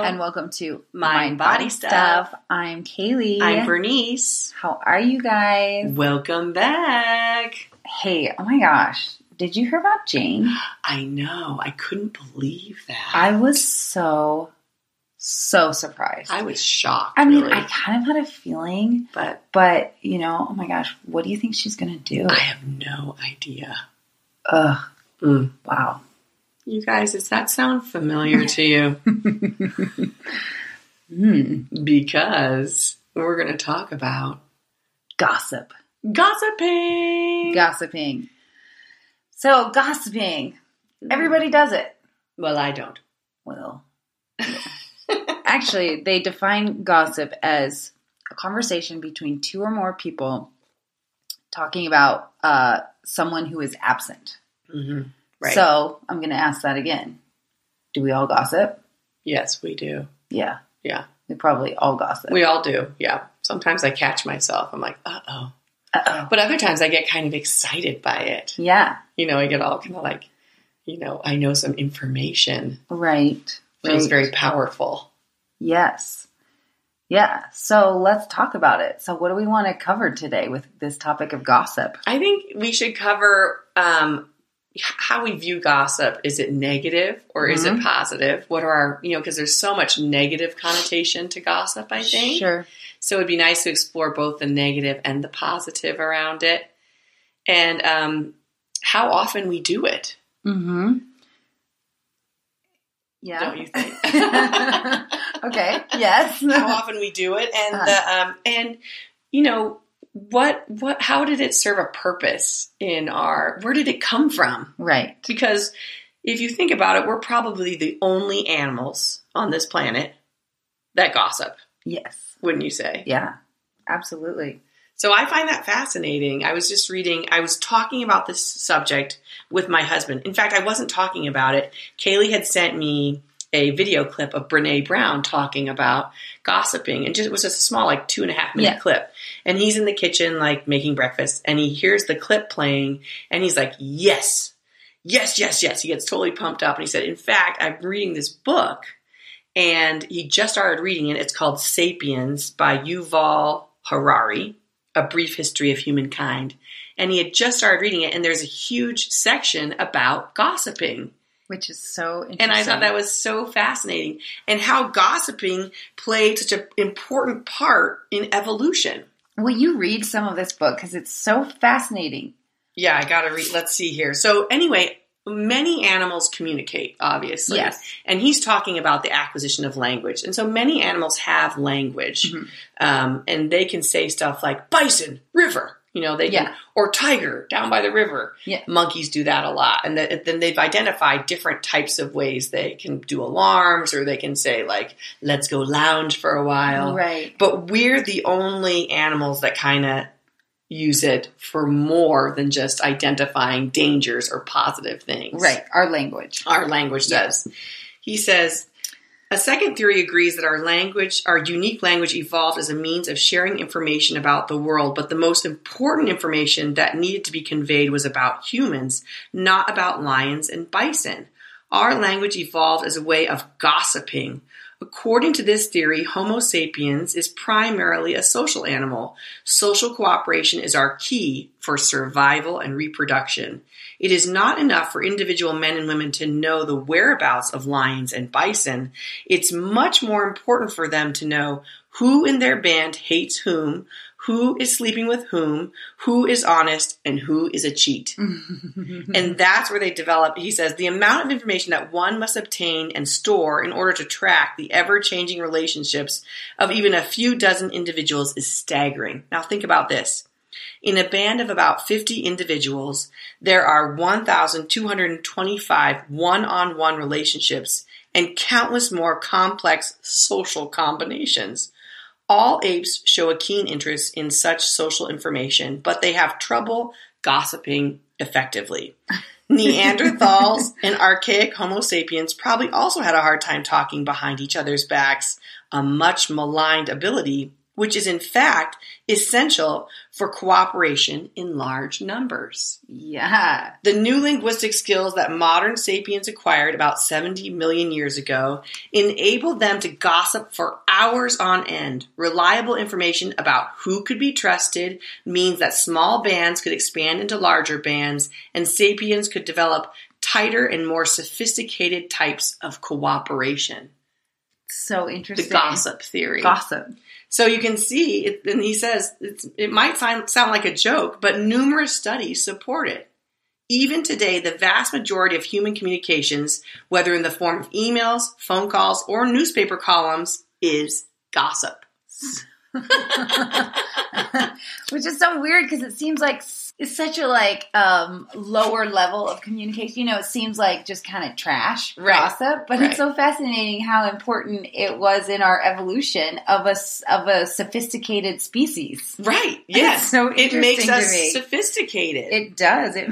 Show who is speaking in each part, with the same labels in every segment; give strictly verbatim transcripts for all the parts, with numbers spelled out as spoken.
Speaker 1: and welcome to
Speaker 2: Mind Body Stuff.
Speaker 1: I'm Kaylee.
Speaker 2: I'm Bernice.
Speaker 1: How are you guys?
Speaker 2: Welcome back.
Speaker 1: Hey, oh my gosh. Did you hear about Jane?
Speaker 2: I know. I couldn't believe that.
Speaker 1: I was so, so surprised.
Speaker 2: I was shocked.
Speaker 1: I mean,
Speaker 2: really.
Speaker 1: I kind of had a feeling,
Speaker 2: but,
Speaker 1: but, you know, oh my gosh, what do you think she's going to do?
Speaker 2: I have no idea.
Speaker 1: Ugh.
Speaker 2: Mm.
Speaker 1: Wow.
Speaker 2: You guys, does that sound familiar to you?
Speaker 1: mm.
Speaker 2: Because we're going to talk about
Speaker 1: gossip.
Speaker 2: Gossiping.
Speaker 1: Gossiping. So, gossiping. Everybody does it.
Speaker 2: Well, I don't.
Speaker 1: Well, actually, they define gossip as a conversation between two or more people talking about uh, someone who is absent.
Speaker 2: Mm-hmm. Right.
Speaker 1: So, I'm going to ask that again. Do we all gossip?
Speaker 2: Yes, we do.
Speaker 1: Yeah.
Speaker 2: Yeah.
Speaker 1: We probably all gossip.
Speaker 2: We all do. Yeah. Sometimes I catch myself. I'm like, uh-oh.
Speaker 1: Uh-oh.
Speaker 2: But other times I get kind of excited by it.
Speaker 1: Yeah.
Speaker 2: You know, I get all kind of like, you know, I know some information.
Speaker 1: Right.
Speaker 2: Feels
Speaker 1: right.
Speaker 2: very powerful.
Speaker 1: Yes. Yeah. So let's talk about it. So what do we want to cover today with this topic of gossip?
Speaker 2: I think we should cover um, how we view gossip. Is it negative or mm-hmm. is it positive? What are our, you know, because there's so much negative connotation to gossip, I think.
Speaker 1: Sure.
Speaker 2: So it'd be nice to explore both the negative and the positive around it. And um, how often we do it.
Speaker 1: Mm-hmm. Yeah.
Speaker 2: Don't you think?
Speaker 1: Okay. Yes.
Speaker 2: How often we do it. And, uh-huh. the, um, and you know, what, what, how did it serve a purpose in our, where did it come from?
Speaker 1: Right.
Speaker 2: Because if you think about it, we're probably the only animals on this planet that gossip.
Speaker 1: Yes.
Speaker 2: Wouldn't you say?
Speaker 1: Yeah, absolutely.
Speaker 2: So I find that fascinating. I was just reading, I was talking about this subject with my husband. In fact, I wasn't talking about it. Kaylee had sent me a video clip of Brene Brown talking about gossiping. And just, it was just a small, like two and a half minute yeah. clip. And he's in the kitchen, like making breakfast. And he hears the clip playing. And he's like, yes, yes, yes, yes. He gets totally pumped up. And he said, in fact, I'm reading this book. And he just started reading it. It's called Sapiens by Yuval Harari, A Brief History of Humankind. And he had just started reading it, and there's a huge section about gossiping.
Speaker 1: Which is so interesting.
Speaker 2: And I thought that was so fascinating. And how gossiping played such an important part in evolution.
Speaker 1: Will you read some of this book? Because it's so fascinating.
Speaker 2: Yeah, I got to read. Let's see here. So anyway, many animals communicate, obviously.
Speaker 1: Yes.
Speaker 2: And he's talking about the acquisition of language. And so many animals have language. Mm-hmm. Um, and they can say stuff like bison, river, you know, they can,
Speaker 1: yeah.
Speaker 2: or tiger down by the river.
Speaker 1: Yeah.
Speaker 2: Monkeys do that a lot. And the, then they've identified different types of ways they can do alarms, or they can say like, let's go lounge for a while.
Speaker 1: Right.
Speaker 2: But we're the only animals that kind of use it for more than just identifying dangers or positive things.
Speaker 1: Right. Our language.
Speaker 2: Our language does. He says, a second theory agrees that our language, our unique language evolved as a means of sharing information about the world, but the most important information that needed to be conveyed was about humans, not about lions and bison. Our language evolved as a way of gossiping. According to this theory, Homo sapiens is primarily a social animal. Social cooperation is our key for survival and reproduction. It is not enough for individual men and women to know the whereabouts of lions and bison. It's much more important for them to know who in their band hates whom, who is sleeping with whom, who is honest, and who is a cheat. And that's where they develop, he says, the amount of information that one must obtain and store in order to track the ever-changing relationships of even a few dozen individuals is staggering. Now think about this. In a band of about fifty individuals, there are one thousand two hundred twenty-five one-on-one relationships and countless more complex social combinations. All apes show a keen interest in such social information, but they have trouble gossiping effectively. Neanderthals and archaic Homo sapiens probably also had a hard time talking behind each other's backs, a much maligned ability which is in fact essential for cooperation in large numbers.
Speaker 1: Yeah.
Speaker 2: The new linguistic skills that modern sapiens acquired about seventy million years ago enabled them to gossip for hours on end. Reliable information about who could be trusted means that small bands could expand into larger bands, and sapiens could develop tighter and more sophisticated types of cooperation.
Speaker 1: So interesting.
Speaker 2: The gossip theory.
Speaker 1: Gossip.
Speaker 2: So you can see, it, and he says, it's, it might sound, sound like a joke, but numerous studies support it. Even today, the vast majority of human communications, whether in the form of emails, phone calls, or newspaper columns, is gossip.
Speaker 1: Which is so weird because it seems like it's such a like um, lower level of communication. You know, it seems like just kind of trash
Speaker 2: right.
Speaker 1: gossip, but
Speaker 2: right.
Speaker 1: it's so fascinating how important it was in our evolution of a of a sophisticated species.
Speaker 2: Right? Yes.
Speaker 1: It's so
Speaker 2: it makes
Speaker 1: to
Speaker 2: us
Speaker 1: me.
Speaker 2: sophisticated.
Speaker 1: It does. It.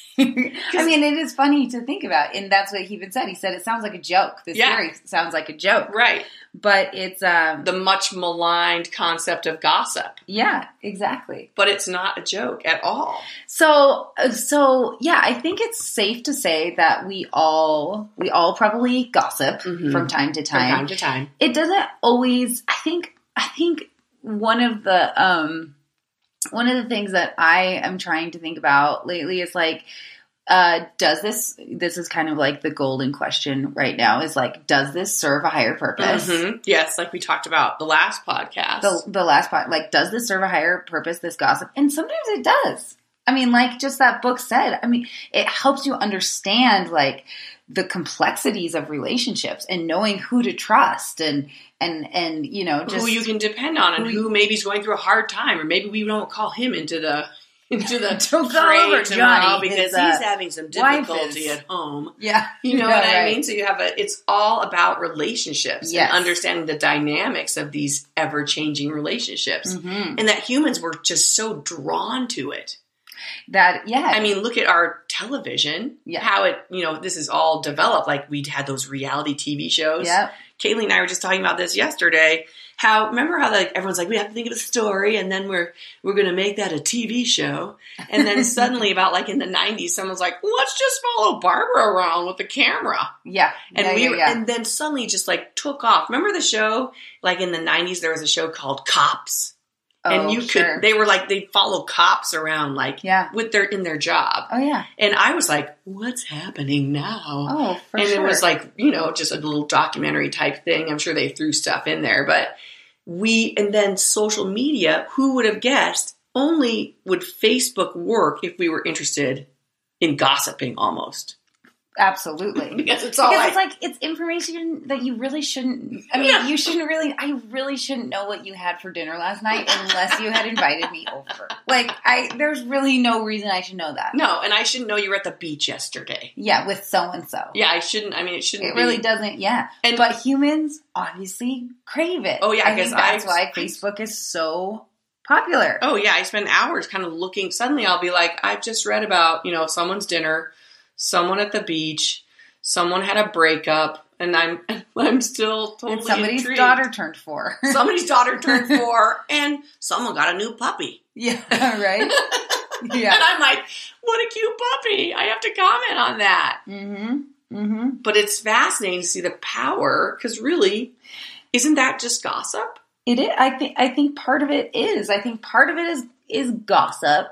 Speaker 1: I mean, it is funny to think about, and that's what he even said. He said it sounds like a joke. This
Speaker 2: yeah.
Speaker 1: theory sounds like a joke,
Speaker 2: right?
Speaker 1: But it's um,
Speaker 2: the much maligned concept of gossip.
Speaker 1: Yeah, exactly.
Speaker 2: But it's not a joke at all.
Speaker 1: So, so yeah, I think it's safe to say that we all we all probably gossip mm-hmm. from time to time.
Speaker 2: From time to time.
Speaker 1: It doesn't always. I think. I think one of the um, one of the things that I am trying to think about lately is like. Uh, does this, this is kind of like the golden question right now is like, does this serve a higher purpose?
Speaker 2: Mm-hmm. Yes. Like we talked about the last podcast.
Speaker 1: The, the last part, like, does this serve a higher purpose, this gossip? And sometimes it does. I mean, like just that book said, I mean, it helps you understand like the complexities of relationships and knowing who to trust and, and, and, you know, just
Speaker 2: who you can depend on and who, who maybe is going through a hard time, or maybe we don't call him into the, into the
Speaker 1: Don't go over Johnny
Speaker 2: because
Speaker 1: his, uh,
Speaker 2: he's having some difficulty at home.
Speaker 1: Yeah.
Speaker 2: You know
Speaker 1: yeah,
Speaker 2: what I
Speaker 1: right.
Speaker 2: mean? So you have a, it's all about relationships
Speaker 1: yes.
Speaker 2: and understanding the dynamics of these ever-changing relationships.
Speaker 1: Mm-hmm.
Speaker 2: And that humans were just so drawn to it.
Speaker 1: That, yeah.
Speaker 2: I mean, look at our television,
Speaker 1: yeah.
Speaker 2: how it, you know, this is all developed. Like we had those reality T V shows.
Speaker 1: Yep.
Speaker 2: Kaylee and I were just talking about this yesterday. How, remember how like everyone's like, we have to think of a story and then we're, we're going to make that a T V show. And then suddenly about like in the nineties, someone's like, let's just follow Barbara around with the camera.
Speaker 1: Yeah.
Speaker 2: And
Speaker 1: yeah,
Speaker 2: we,
Speaker 1: yeah, yeah.
Speaker 2: and then suddenly just like took off. Remember the show? Like in the nineties, there was a show called Cops.
Speaker 1: Oh,
Speaker 2: and you
Speaker 1: sure.
Speaker 2: could, they were like, they'd follow cops around like
Speaker 1: yeah.
Speaker 2: with their, in their job.
Speaker 1: Oh yeah.
Speaker 2: And I was like, what's happening now?
Speaker 1: Oh, for
Speaker 2: and
Speaker 1: sure.
Speaker 2: it was like, you know, just a little documentary type thing. I'm sure they threw stuff in there, but we, and then social media, who would have guessed, only would Facebook work if we were interested in gossiping almost.
Speaker 1: Absolutely.
Speaker 2: Because it's all
Speaker 1: because
Speaker 2: like,
Speaker 1: it's like, it's information that you really shouldn't, I mean,
Speaker 2: yeah.
Speaker 1: you shouldn't really, I really shouldn't know what you had for dinner last night unless you had invited me over. Like, I, there's really no reason I should know that.
Speaker 2: No, and I shouldn't know you were at the beach yesterday.
Speaker 1: Yeah, with so-and-so.
Speaker 2: Yeah, I shouldn't, I mean, it shouldn't
Speaker 1: It
Speaker 2: be.
Speaker 1: really doesn't, yeah.
Speaker 2: And,
Speaker 1: but humans obviously crave it.
Speaker 2: Oh yeah,
Speaker 1: I think that's
Speaker 2: I,
Speaker 1: why
Speaker 2: I,
Speaker 1: Facebook is so popular.
Speaker 2: Oh yeah, I spend hours kind of looking, suddenly I'll be like, I've just read about, you know, someone's dinner, someone at the beach, someone had a breakup, and I'm I'm still totally
Speaker 1: and somebody's
Speaker 2: intrigued.
Speaker 1: daughter turned four.
Speaker 2: Somebody's daughter turned four, and someone got a new puppy.
Speaker 1: Yeah, right? Yeah.
Speaker 2: And I'm like, what a cute puppy. I have to comment on that.
Speaker 1: Mm-hmm. Mm-hmm.
Speaker 2: But it's fascinating to see the power, because really, isn't that just gossip?
Speaker 1: It is. I think. I think part of it is. I think part of it is is gossip.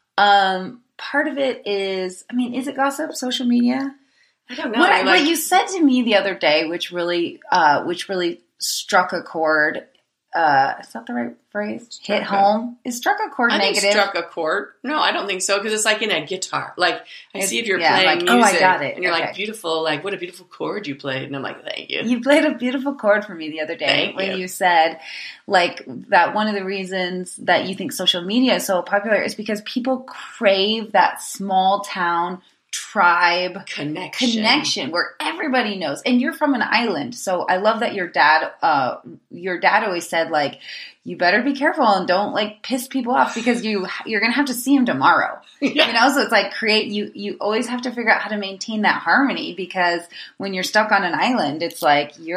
Speaker 1: Um, part of it is. I mean, is it gossip? Social media.
Speaker 2: I don't know.
Speaker 1: What, I,
Speaker 2: like,
Speaker 1: what you said to me the other day, which really, uh, which really struck a chord. Uh, is that the right phrase?
Speaker 2: Struck
Speaker 1: Hit
Speaker 2: a,
Speaker 1: home. Is struck a chord
Speaker 2: I
Speaker 1: negative?
Speaker 2: think struck a chord. No, I don't think so, because it's like in a guitar. Like I
Speaker 1: it's,
Speaker 2: see if you're
Speaker 1: yeah,
Speaker 2: playing
Speaker 1: like,
Speaker 2: music,
Speaker 1: oh, I got it.
Speaker 2: and you're
Speaker 1: okay.
Speaker 2: like beautiful. Like what a beautiful chord you played, and I'm like, thank you.
Speaker 1: You played a beautiful chord for me the other day
Speaker 2: Thank
Speaker 1: when
Speaker 2: you.
Speaker 1: you said, like, that one of the reasons that you think social media is so popular is because people crave that small town tribe
Speaker 2: connection.
Speaker 1: connection where everybody knows. And you're from an island, so I love that your dad, uh, your dad always said, like, you better be careful and don't like piss people off because you you're gonna have to see them tomorrow.
Speaker 2: Yeah.
Speaker 1: You know, so it's like create you you always have to figure out how to maintain that harmony, because when you're stuck on an island, it's like you're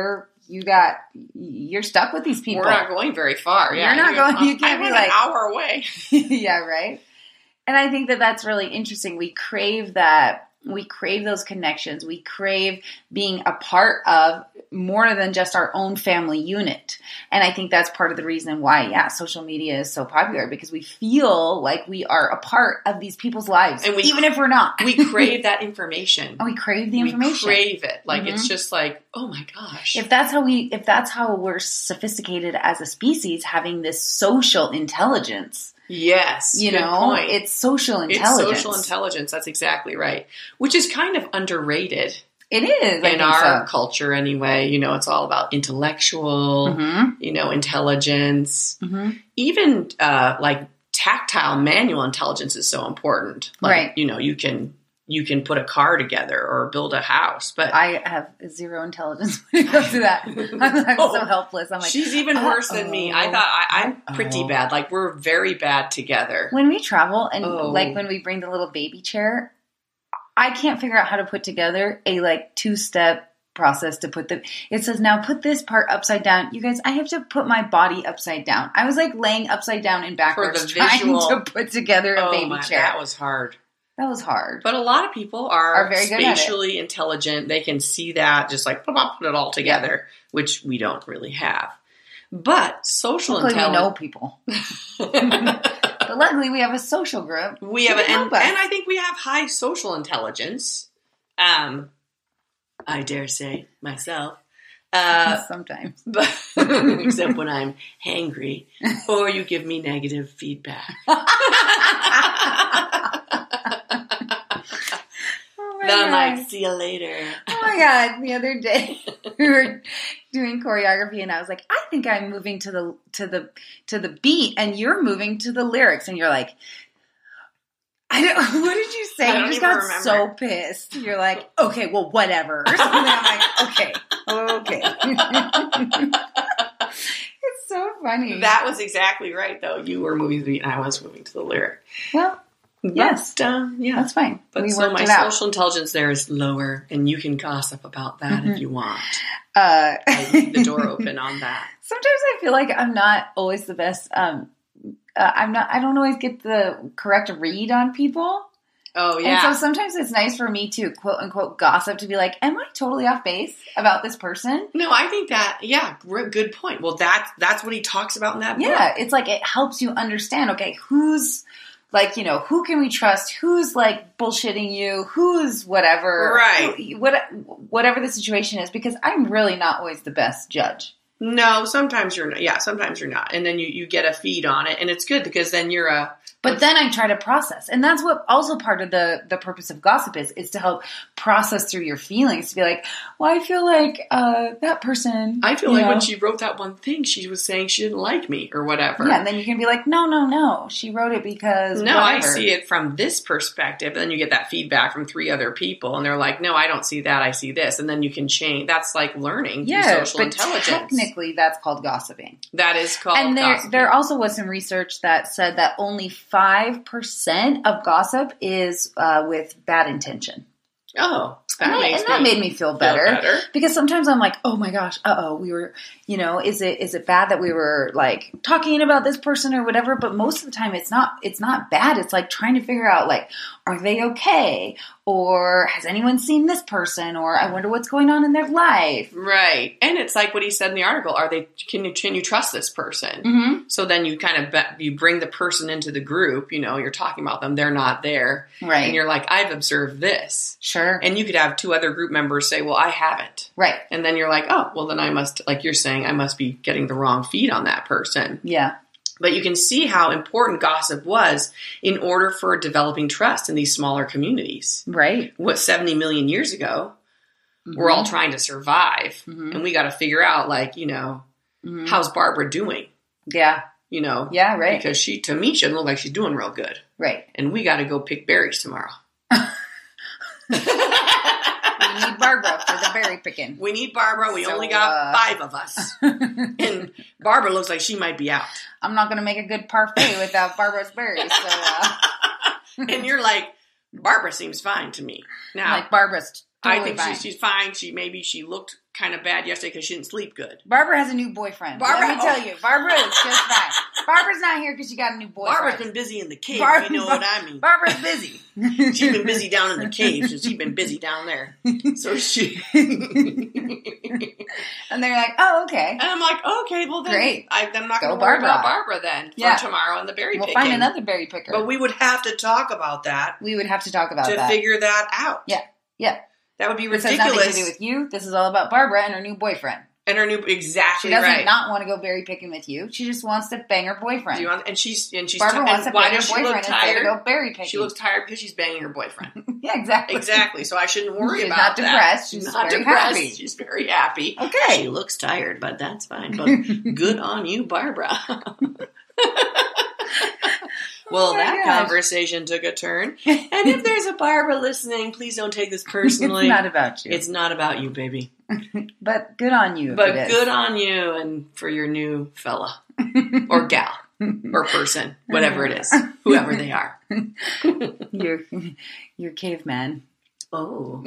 Speaker 1: you got, you're stuck with these people.
Speaker 2: We're not going very far.
Speaker 1: You're not going, you can't
Speaker 2: I'm
Speaker 1: be like.
Speaker 2: an hour away.
Speaker 1: Yeah, right? And I think that that's really interesting. We crave that. We crave those connections. We crave being a part of more than just our own family unit. And I think that's part of the reason why, yeah, social media is so popular, because we feel like we are a part of these people's lives, and we, even if we're not.
Speaker 2: We crave that information.
Speaker 1: And we crave the information.
Speaker 2: We crave it. Like,
Speaker 1: mm-hmm.
Speaker 2: it's just like, oh my gosh.
Speaker 1: If that's how we, if that's how we're sophisticated as a species, having this social intelligence.
Speaker 2: Yes.
Speaker 1: You know,
Speaker 2: point.
Speaker 1: It's social intelligence.
Speaker 2: It's social intelligence. That's exactly right. Which is kind of underrated.
Speaker 1: It is.
Speaker 2: In our so. culture anyway. You know, it's all about intellectual,
Speaker 1: mm-hmm.
Speaker 2: you know, intelligence.
Speaker 1: Mm-hmm.
Speaker 2: Even uh, like tactile manual intelligence is so important. Like,
Speaker 1: right.
Speaker 2: You know, you can you can put a car together or build a house. But
Speaker 1: I have zero intelligence when it comes to that. I'm, I'm oh, so helpless. I'm like,
Speaker 2: she's even worse uh-oh. than me. I thought I, I'm uh-oh. pretty bad. Like, we're very bad together.
Speaker 1: When we travel and
Speaker 2: oh.
Speaker 1: like when we bring the little baby chair, I can't figure out how to put together a like two step process to put the, it says now put this part upside down. You guys, I have to put my body upside down. I was like laying upside down and backwards trying to put together a
Speaker 2: oh
Speaker 1: baby
Speaker 2: my,
Speaker 1: chair.
Speaker 2: That was hard.
Speaker 1: That was hard.
Speaker 2: But a lot of people are,
Speaker 1: are very good
Speaker 2: spatially intelligent. They can see that, just like put it all together, yeah. which we don't really have. But social
Speaker 1: luckily
Speaker 2: intelligence.
Speaker 1: we know people. But luckily we have a social group.
Speaker 2: We have, a, and, and I think we have high social intelligence. Um, I dare say myself. Uh,
Speaker 1: Sometimes.
Speaker 2: But, except when I'm hangry or you give me negative feedback. Then I'm like, see you later.
Speaker 1: Oh my God. The other day we were doing choreography and I was like, I think I'm moving to the to the to the beat and you're moving to the lyrics, and you're like, I don't what did you say? You just got remember. so pissed. You're like, okay, well whatever. Or something. I'm like, okay. Okay. It's so funny.
Speaker 2: That was exactly right though. You were moving to the beat and I was moving to the lyric.
Speaker 1: Well,
Speaker 2: But,
Speaker 1: yes,
Speaker 2: um, yeah,
Speaker 1: that's fine.
Speaker 2: But
Speaker 1: we
Speaker 2: so my
Speaker 1: it
Speaker 2: social
Speaker 1: out.
Speaker 2: intelligence there is lower, and you can gossip about that mm-hmm. if you want.
Speaker 1: Uh,
Speaker 2: I leave the door open on that.
Speaker 1: Sometimes I feel like I'm not always the best. Um, uh, I'm not. I don't always get the correct read on people.
Speaker 2: Oh yeah.
Speaker 1: And so sometimes it's nice for me to quote unquote gossip to be like, am I totally off base about this person?
Speaker 2: No, I think that yeah, good point. Well, that's that's what he talks about in that book.
Speaker 1: Yeah, it's like it helps you understand. Okay, who's like, you know, who can we trust? Who's like bullshitting you? Who's whatever?
Speaker 2: Right.
Speaker 1: Who, what, whatever the situation is, because I'm really not always the best judge.
Speaker 2: No, sometimes you're not. Yeah, sometimes you're not. And then you, you get a feed on it, and it's good because then you're a...
Speaker 1: But then I try to process. And that's what also part of the, the purpose of gossip is, is to help process through your feelings. To be like, well, I feel like uh, that person...
Speaker 2: I feel like
Speaker 1: know,
Speaker 2: when she wrote that one thing, she was saying she didn't like me or whatever.
Speaker 1: Yeah, and then you can be like, no, no, no. She wrote it because
Speaker 2: No,
Speaker 1: whatever.
Speaker 2: I see it from this perspective. And then you get that feedback from three other people. And they're like, no, I don't see that. I see this. And then you can change. That's like learning
Speaker 1: yeah,
Speaker 2: through social
Speaker 1: but
Speaker 2: intelligence.
Speaker 1: Technically, that's called gossiping.
Speaker 2: That is called
Speaker 1: and there,
Speaker 2: gossiping.
Speaker 1: there also was some research that said that only five percent of gossip is uh, with bad intention.
Speaker 2: Oh, that
Speaker 1: and,
Speaker 2: makes
Speaker 1: I, and that
Speaker 2: me
Speaker 1: made me feel better,
Speaker 2: feel better.
Speaker 1: Because sometimes I'm like, oh my gosh, uh oh, we were, you know, is it is it bad that we were like talking about this person or whatever? But most of the time, it's not. It's not bad. It's like trying to figure out like, are they okay? Or has anyone seen this person? Or I wonder what's going on in their life.
Speaker 2: Right. And it's like what he said in the article. Are they, can you, can you trust this person?
Speaker 1: Mm-hmm.
Speaker 2: So then you kind of, bet, you bring the person into the group, you know, you're talking about them. They're not there.
Speaker 1: Right.
Speaker 2: And you're like, I've observed this.
Speaker 1: Sure.
Speaker 2: And you could have two other group members say, well, I haven't.
Speaker 1: Right.
Speaker 2: And then you're like, oh, well then I must, like you're saying, I must be getting the wrong feed on that person.
Speaker 1: Yeah. But
Speaker 2: you can see how important gossip was in order for developing trust in these smaller communities.
Speaker 1: Right.
Speaker 2: What, seventy million years ago, mm-hmm. we're all trying to survive. Mm-hmm. And we got to figure out, like, you know, mm-hmm. how's Barbara doing?
Speaker 1: Yeah.
Speaker 2: You know?
Speaker 1: Yeah, right.
Speaker 2: Because she, to me, she doesn't look like she's doing real good.
Speaker 1: Right.
Speaker 2: And we got to go pick berries tomorrow.
Speaker 1: We need Barbara for the berry picking.
Speaker 2: We need Barbara. We
Speaker 1: so,
Speaker 2: only got
Speaker 1: uh...
Speaker 2: five of us. And Barbara looks like she might be out.
Speaker 1: I'm not going to make a good parfait without Barbara's berries. So, uh...
Speaker 2: And you're like, Barbara seems fine to me. Now,
Speaker 1: like Barbara's totally
Speaker 2: I think
Speaker 1: fine.
Speaker 2: She, she's fine. She maybe she looked kind of bad yesterday because she didn't sleep good.
Speaker 1: Barbara has a new boyfriend.
Speaker 2: Barbara,
Speaker 1: Let me tell you, Barbara is just fine. Barbara's not here because she got a new boyfriend.
Speaker 2: Barbara's been busy in the cave,
Speaker 1: Bar-
Speaker 2: if you know
Speaker 1: Bar-
Speaker 2: what I mean.
Speaker 1: Barbara's busy.
Speaker 2: She's been busy down in the cave, so she's been busy down there. So she...
Speaker 1: And they're like, oh, okay.
Speaker 2: And I'm like, okay, well then,
Speaker 1: Great.
Speaker 2: I, I'm not
Speaker 1: Go
Speaker 2: going to worry
Speaker 1: Barbara.
Speaker 2: about Barbara then for
Speaker 1: Yeah.
Speaker 2: tomorrow and the berry
Speaker 1: We'll
Speaker 2: picking.
Speaker 1: find another berry picker.
Speaker 2: But we would have to talk about that
Speaker 1: we would have to talk about
Speaker 2: to
Speaker 1: that.
Speaker 2: figure that out.
Speaker 1: Yeah. Yeah.
Speaker 2: That would be
Speaker 1: This has nothing
Speaker 2: ridiculous.
Speaker 1: to do with you. This is all about Barbara and her new boyfriend.
Speaker 2: And her new, exactly
Speaker 1: She doesn't
Speaker 2: right.
Speaker 1: not want to go berry picking with you. She just wants to bang her boyfriend.
Speaker 2: Do you want, and she's and she's
Speaker 1: Barbara
Speaker 2: ti-
Speaker 1: wants
Speaker 2: and
Speaker 1: to
Speaker 2: why
Speaker 1: bang her
Speaker 2: does she look
Speaker 1: boyfriend instead
Speaker 2: tired?
Speaker 1: of go berry picking.
Speaker 2: She looks tired because she's banging her boyfriend.
Speaker 1: Yeah, exactly.
Speaker 2: Exactly. So I shouldn't worry
Speaker 1: She's
Speaker 2: about
Speaker 1: not
Speaker 2: that.
Speaker 1: depressed.
Speaker 2: She's,
Speaker 1: She's
Speaker 2: not
Speaker 1: very
Speaker 2: depressed.
Speaker 1: happy.
Speaker 2: She's very happy.
Speaker 1: Okay.
Speaker 2: She looks tired, but that's fine. But good on you, Barbara. Well,
Speaker 1: Oh my
Speaker 2: that
Speaker 1: gosh.
Speaker 2: conversation took a turn. And if there's a Barbara listening, please don't take this personally.
Speaker 1: It's not about you.
Speaker 2: It's not about you, baby.
Speaker 1: But good on you. if
Speaker 2: But
Speaker 1: it is.
Speaker 2: good on you and for your new fella or gal or person, whatever it is, whoever they are.
Speaker 1: You're, you're caveman.
Speaker 2: Oh.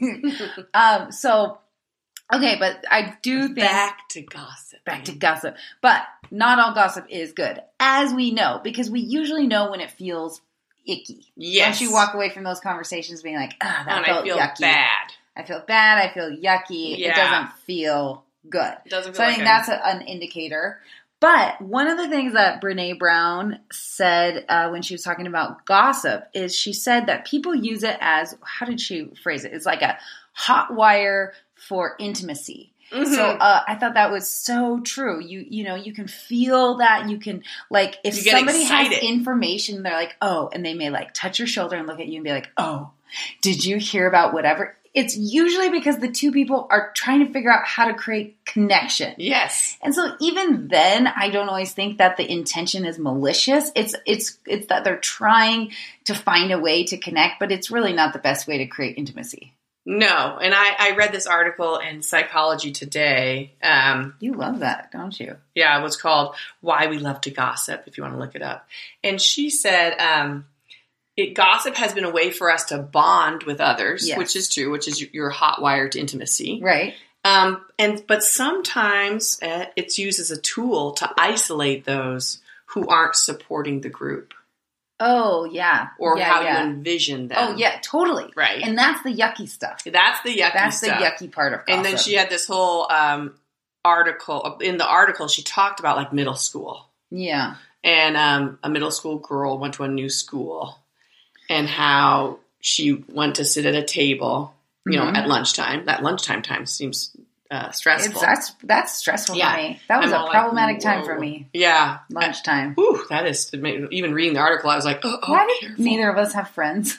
Speaker 1: um, so, okay, but I do think...
Speaker 2: Back to gossip.
Speaker 1: Back to gossip. But not all gossip is good, as we know, because we usually know when it feels icky.
Speaker 2: Yes.
Speaker 1: Once you walk away from those conversations being like, ah, that
Speaker 2: And
Speaker 1: felt
Speaker 2: I feel
Speaker 1: yucky.
Speaker 2: bad.
Speaker 1: I feel bad. I feel yucky.
Speaker 2: Yeah.
Speaker 1: It doesn't feel good.
Speaker 2: It doesn't feel
Speaker 1: So I
Speaker 2: like
Speaker 1: think
Speaker 2: I'm-
Speaker 1: that's a, an indicator. But one of the things that Brene Brown said uh, when she was talking about gossip is she said that people use it as, how did she phrase it? It's like a hot wire for intimacy.
Speaker 2: Mm-hmm.
Speaker 1: So uh, I thought that was so true. You you know, you can feel that. You can, like, if
Speaker 2: You get
Speaker 1: somebody has
Speaker 2: excited.
Speaker 1: information, they're like, oh, and they may like touch your shoulder and look at you and be like, oh, did you hear about whatever? It's usually because the two people are trying to figure out how to create connection.
Speaker 2: Yes.
Speaker 1: And so even then, I don't always think that the intention is malicious. It's it's it's that they're trying to find a way to connect, but it's really not the best way to create intimacy.
Speaker 2: No. And I, I read this article in Psychology Today. Um,
Speaker 1: You love that, don't you?
Speaker 2: yeah, it was called Why We Love to Gossip, if you want to look it up. And she said, um, it, gossip has been a way for us to bond with others,
Speaker 1: Yes.
Speaker 2: which is true, which is your hot wire to intimacy.
Speaker 1: Right.
Speaker 2: Um, and but sometimes uh, it's used as a tool to isolate those who aren't supporting the group
Speaker 1: Oh, yeah.
Speaker 2: or
Speaker 1: yeah,
Speaker 2: how
Speaker 1: yeah.
Speaker 2: you envision them.
Speaker 1: Oh, yeah, totally.
Speaker 2: Right.
Speaker 1: And that's the yucky stuff.
Speaker 2: That's the yucky
Speaker 1: That's
Speaker 2: stuff.
Speaker 1: the yucky part of gossip.
Speaker 2: And then she had this whole um, article. In the article, she talked about like middle school.
Speaker 1: Yeah.
Speaker 2: And um, a middle school girl went to a new school and how she went to sit at a table, you know,
Speaker 1: Mhm.
Speaker 2: at lunchtime. That lunchtime time seems uh, stressful.
Speaker 1: It's, that's that's stressful
Speaker 2: Yeah.
Speaker 1: for me. That was
Speaker 2: I'm
Speaker 1: a
Speaker 2: all
Speaker 1: problematic
Speaker 2: like,
Speaker 1: time
Speaker 2: whoa.
Speaker 1: for me.
Speaker 2: Yeah.
Speaker 1: Lunchtime.
Speaker 2: Whew, that is, even reading the article, I was like, oh, oh
Speaker 1: Why did
Speaker 2: careful.
Speaker 1: neither of us have friends?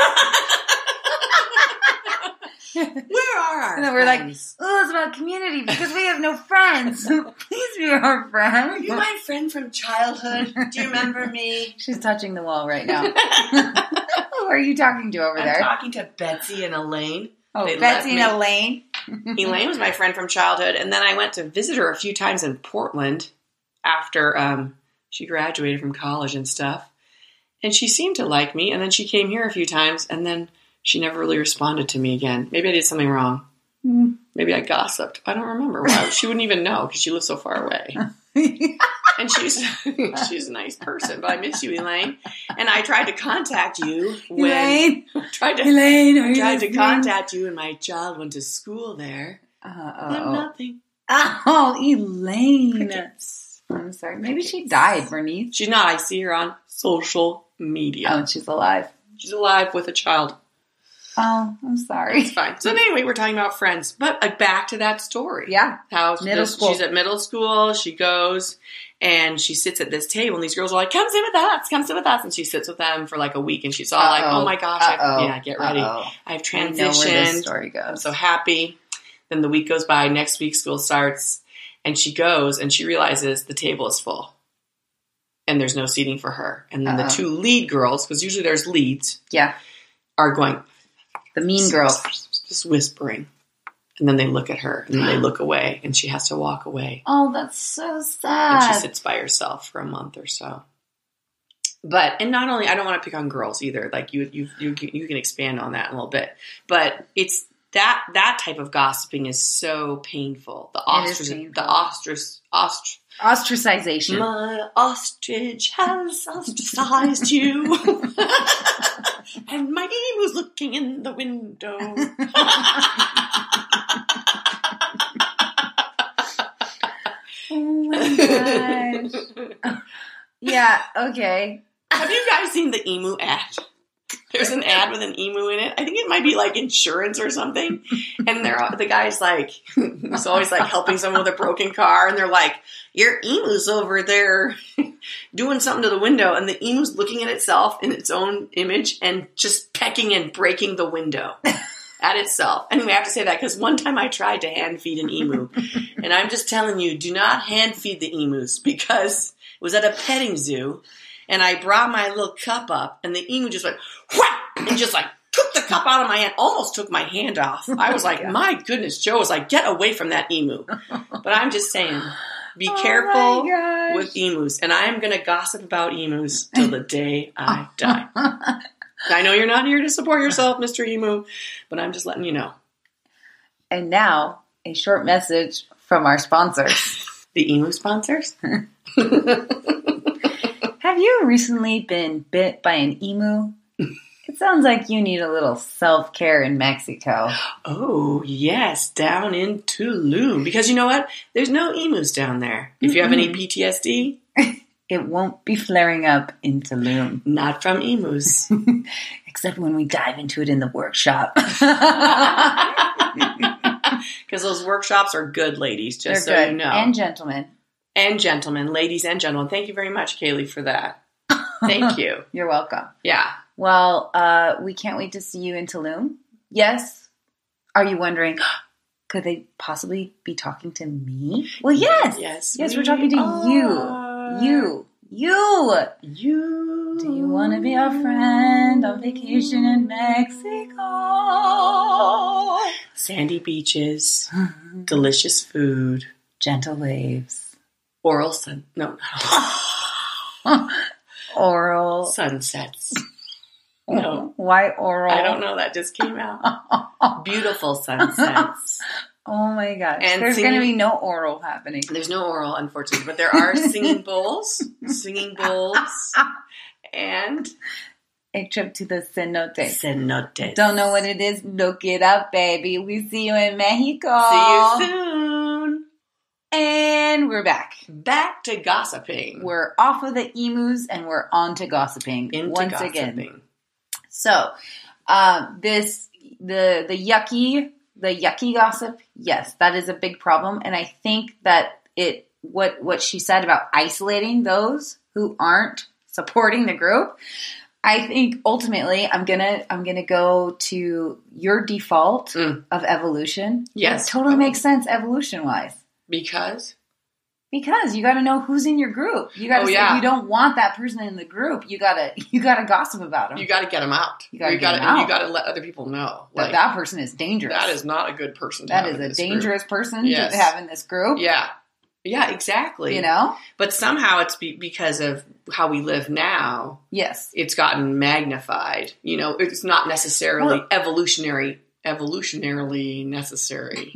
Speaker 2: Where are our
Speaker 1: And then we're like,
Speaker 2: friends?
Speaker 1: oh, it's about community because we have no friends. Please be our
Speaker 2: Are
Speaker 1: friend.
Speaker 2: you my friend from childhood? Do you remember me?
Speaker 1: She's touching the wall right now. Who are you talking to over
Speaker 2: I'm
Speaker 1: there?
Speaker 2: talking to Betsy and Elaine.
Speaker 1: Oh,
Speaker 2: They
Speaker 1: Betsy and
Speaker 2: let me-
Speaker 1: Elaine.
Speaker 2: Elaine was my friend from childhood, and then I went to visit her a few times in Portland after um, she graduated from college and stuff. And she seemed to like me, and then she came here a few times, and then she never really responded to me again. Maybe I did something wrong.
Speaker 1: Hmm.
Speaker 2: Maybe I gossiped. I don't remember why. She wouldn't even know because she lives so far away. And she's she's a nice person, but I miss you, Elaine. And I tried to contact you when
Speaker 1: Elaine,
Speaker 2: tried to
Speaker 1: Elaine, are you
Speaker 2: tried to
Speaker 1: listening?
Speaker 2: contact you, and my child went to school there.
Speaker 1: Uh,
Speaker 2: And
Speaker 1: oh,
Speaker 2: nothing.
Speaker 1: oh, Elaine.
Speaker 2: Crickets.
Speaker 1: I'm sorry. Maybe she died, Bernice.
Speaker 2: She's not. I see her on social media.
Speaker 1: Oh, she's alive.
Speaker 2: She's alive with a child.
Speaker 1: Oh, I'm sorry.
Speaker 2: It's fine. So anyway, we're talking about friends, but uh, back to that story.
Speaker 1: Yeah.
Speaker 2: How
Speaker 1: Middle
Speaker 2: this-
Speaker 1: school.
Speaker 2: she's at middle school. She goes and she sits at this table, and these girls are like, "Come sit with us. Come sit with us." And she sits with them for like a week, and she's all like,
Speaker 1: Uh-oh.
Speaker 2: "Oh my gosh, I,
Speaker 1: Uh-oh.
Speaker 2: yeah, get ready.
Speaker 1: Uh-oh.
Speaker 2: I've
Speaker 1: I know where this
Speaker 2: transitioned.
Speaker 1: story goes.
Speaker 2: I'm so happy." Then the week goes by. Next week, school starts, and she goes and she realizes the table is full, and there's no seating for her. And then
Speaker 1: Uh-oh.
Speaker 2: the two lead girls, because usually there's leads,
Speaker 1: Yeah.
Speaker 2: are going.
Speaker 1: The mean girl.
Speaker 2: Just whispering. And then they look at her, and then they look away, and she has to walk away.
Speaker 1: Oh, that's so
Speaker 2: And she
Speaker 1: sad.
Speaker 2: sits by herself for a month or so. But, and not only, I don't want to pick on girls either. Like, you you you, you can expand on that a little bit. But it's that that type of gossiping is so painful. The
Speaker 1: It is
Speaker 2: ostrich,
Speaker 1: painful.
Speaker 2: the ostrich, ostrich.
Speaker 1: Ostracization.
Speaker 2: My ostrich has ostracized you, and my emu's looking in the window.
Speaker 1: Oh my gosh. Yeah, okay.
Speaker 2: Have you guys seen the emu ad? There's an ad with an emu in it. I think it might be like insurance or something. And they're the guy's like, he's always like helping someone with a broken car. And they're like, your emu's over there doing something to the window. And the emu's looking at itself in its own image and just pecking and breaking the window at itself. Anyway, I have to say that because one time I tried to hand feed an emu. And I'm just telling you, do not hand feed the emus because it was at a petting zoo. And I brought my little cup up, and the emu just went, whack, and just like took the cup out of my hand, almost took my hand off. I was like, my goodness, Joe was like, get away from that emu. But I'm just saying, be
Speaker 1: Oh
Speaker 2: careful
Speaker 1: my gosh.
Speaker 2: with emus. And I am going to gossip about emus till the day I die. I know you're not here to support yourself, Mister Emu, but I'm just letting you know.
Speaker 1: And now, a short message from our sponsors.
Speaker 2: The emu sponsors?
Speaker 1: Have you recently been bit by an emu? It sounds like you need a little self-care in Mexico.
Speaker 2: Oh, yes, down in Tulum. Because you know what? There's no emus down there. If you have any P T S D,
Speaker 1: It won't be flaring up in Tulum.
Speaker 2: not from emus.
Speaker 1: Except when we dive into it in the workshop.
Speaker 2: Because those workshops are good, ladies, just
Speaker 1: They're
Speaker 2: so
Speaker 1: good.
Speaker 2: you know.
Speaker 1: And gentlemen.
Speaker 2: And gentlemen, ladies and gentlemen. Thank you very much, Kaylee, for that. Thank you.
Speaker 1: You're welcome.
Speaker 2: Yeah.
Speaker 1: Well, uh, we can't wait to see you in Tulum. Yes. Are you wondering, could they possibly be talking to me? Well, yes.
Speaker 2: Yes.
Speaker 1: Yes,
Speaker 2: we
Speaker 1: we're talking to
Speaker 2: are.
Speaker 1: you. You. You.
Speaker 2: You.
Speaker 1: Do you want to be our friend on vacation in Mexico?
Speaker 2: Sandy beaches, delicious food,
Speaker 1: Gentle waves.
Speaker 2: oral sun. No,
Speaker 1: Oral.
Speaker 2: sunsets. No.
Speaker 1: Why oral?
Speaker 2: I don't know. That just came out. Beautiful sunsets.
Speaker 1: Oh my gosh.
Speaker 2: And
Speaker 1: There's
Speaker 2: singing-
Speaker 1: going to be no oral happening.
Speaker 2: There's no oral, unfortunately, but there are singing bowls, singing bowls, and
Speaker 1: A trip to the cenote.
Speaker 2: cenotes.
Speaker 1: Don't know what it is? Look it up, baby. We see you in Mexico.
Speaker 2: See you soon.
Speaker 1: And we're back.
Speaker 2: Back to gossiping.
Speaker 1: We're off of the emus and we're on to gossiping
Speaker 2: Into
Speaker 1: once
Speaker 2: gossiping.
Speaker 1: again. So, um, this the the yucky the yucky gossip. Yes, that is a big problem, and I think that it what what she said about isolating those who aren't supporting the group. I think ultimately, I'm gonna I'm gonna go to your default
Speaker 2: Mm.
Speaker 1: of evolution.
Speaker 2: Yes.
Speaker 1: It totally makes sense evolution wise.
Speaker 2: Because?
Speaker 1: Because you got to know who's in your group. You got to
Speaker 2: Oh,
Speaker 1: say
Speaker 2: yeah.
Speaker 1: if you don't want that person in the group, you gotta you gotta gossip about them.
Speaker 2: You got to get them out.
Speaker 1: You gotta
Speaker 2: you
Speaker 1: get
Speaker 2: gotta,
Speaker 1: 'em out.
Speaker 2: You got to let other people know.
Speaker 1: that
Speaker 2: Like,
Speaker 1: that person is dangerous.
Speaker 2: that is not a good person to
Speaker 1: that
Speaker 2: have
Speaker 1: is
Speaker 2: in
Speaker 1: a
Speaker 2: this
Speaker 1: dangerous person
Speaker 2: Yes.
Speaker 1: to have in this group.
Speaker 2: group. Yeah. Yeah, exactly.
Speaker 1: You know?
Speaker 2: But somehow it's be- because of how we live now,
Speaker 1: Yes.
Speaker 2: it's gotten magnified. You know, it's not necessarily
Speaker 1: Well-
Speaker 2: evolutionary, evolutionarily necessary.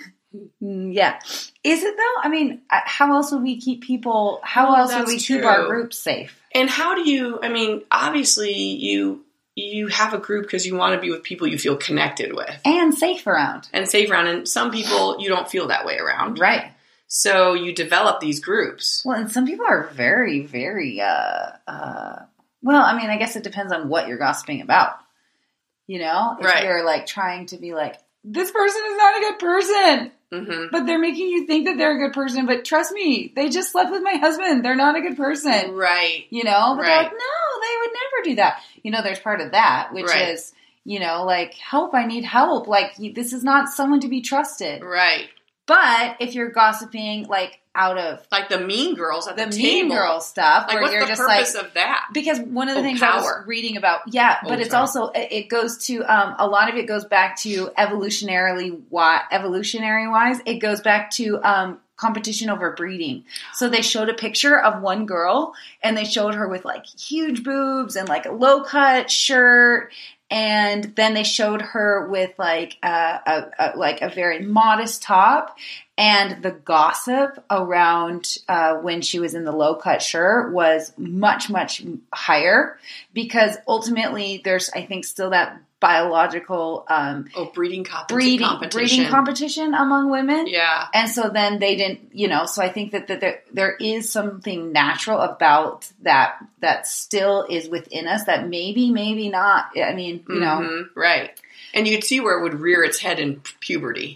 Speaker 1: Mm, Yeah. Is it though? I mean, uh, how else would we keep people, how
Speaker 2: Well,
Speaker 1: else would
Speaker 2: that's
Speaker 1: we keep
Speaker 2: true.
Speaker 1: our groups safe?
Speaker 2: And how do you, I mean, obviously you you have a group because you want to be with people you feel connected with
Speaker 1: And safe around.
Speaker 2: and safe around. And some people you don't feel that way around.
Speaker 1: Right.
Speaker 2: So you develop these groups.
Speaker 1: Well, and some people are very, very, uh, uh, well, I mean, I guess it depends on what you're gossiping about. You know? If
Speaker 2: Right.
Speaker 1: you're like trying to be like, this person is not a good person,
Speaker 2: hmm
Speaker 1: but they're making you think that they're a good person, but trust me, they just slept with my husband. They're not a good person.
Speaker 2: Right.
Speaker 1: You know? But they're
Speaker 2: Right.
Speaker 1: like, no, they would never do that. You know, there's part of that, which
Speaker 2: Right.
Speaker 1: is, you know, like, help, I need help. Like, you, this is not someone to be trusted.
Speaker 2: Right.
Speaker 1: But if you're gossiping, like, out of
Speaker 2: like the Mean Girls at the,
Speaker 1: the
Speaker 2: table.
Speaker 1: Mean Girl stuff.
Speaker 2: Like,
Speaker 1: where
Speaker 2: what's
Speaker 1: you're
Speaker 2: the
Speaker 1: just
Speaker 2: purpose
Speaker 1: like,
Speaker 2: of that?
Speaker 1: Because one of the
Speaker 2: Oh,
Speaker 1: things I was
Speaker 2: power.
Speaker 1: reading about, yeah, but
Speaker 2: Oh,
Speaker 1: it's
Speaker 2: sorry.
Speaker 1: also it it goes to um, a lot of it goes back to evolutionarily why evolutionary wise. It goes back to um, competition over breeding. So they showed a picture of one girl, and they showed her with like huge boobs and like a low cut shirt. And then they showed her with like a, a, a like a very modest top, and the gossip around uh, when she was in the low cut shirt was much much higher, because ultimately there's I think still that biological um,
Speaker 2: Oh, breeding, comp-
Speaker 1: breeding
Speaker 2: competition.
Speaker 1: breeding competition among women.
Speaker 2: Yeah.
Speaker 1: And so then they didn't, you know, so I think that, that there, there is something natural about that that still is within us that maybe, maybe not. I mean, you know.
Speaker 2: Mm-hmm. Right. And you could see where it would rear its head in puberty.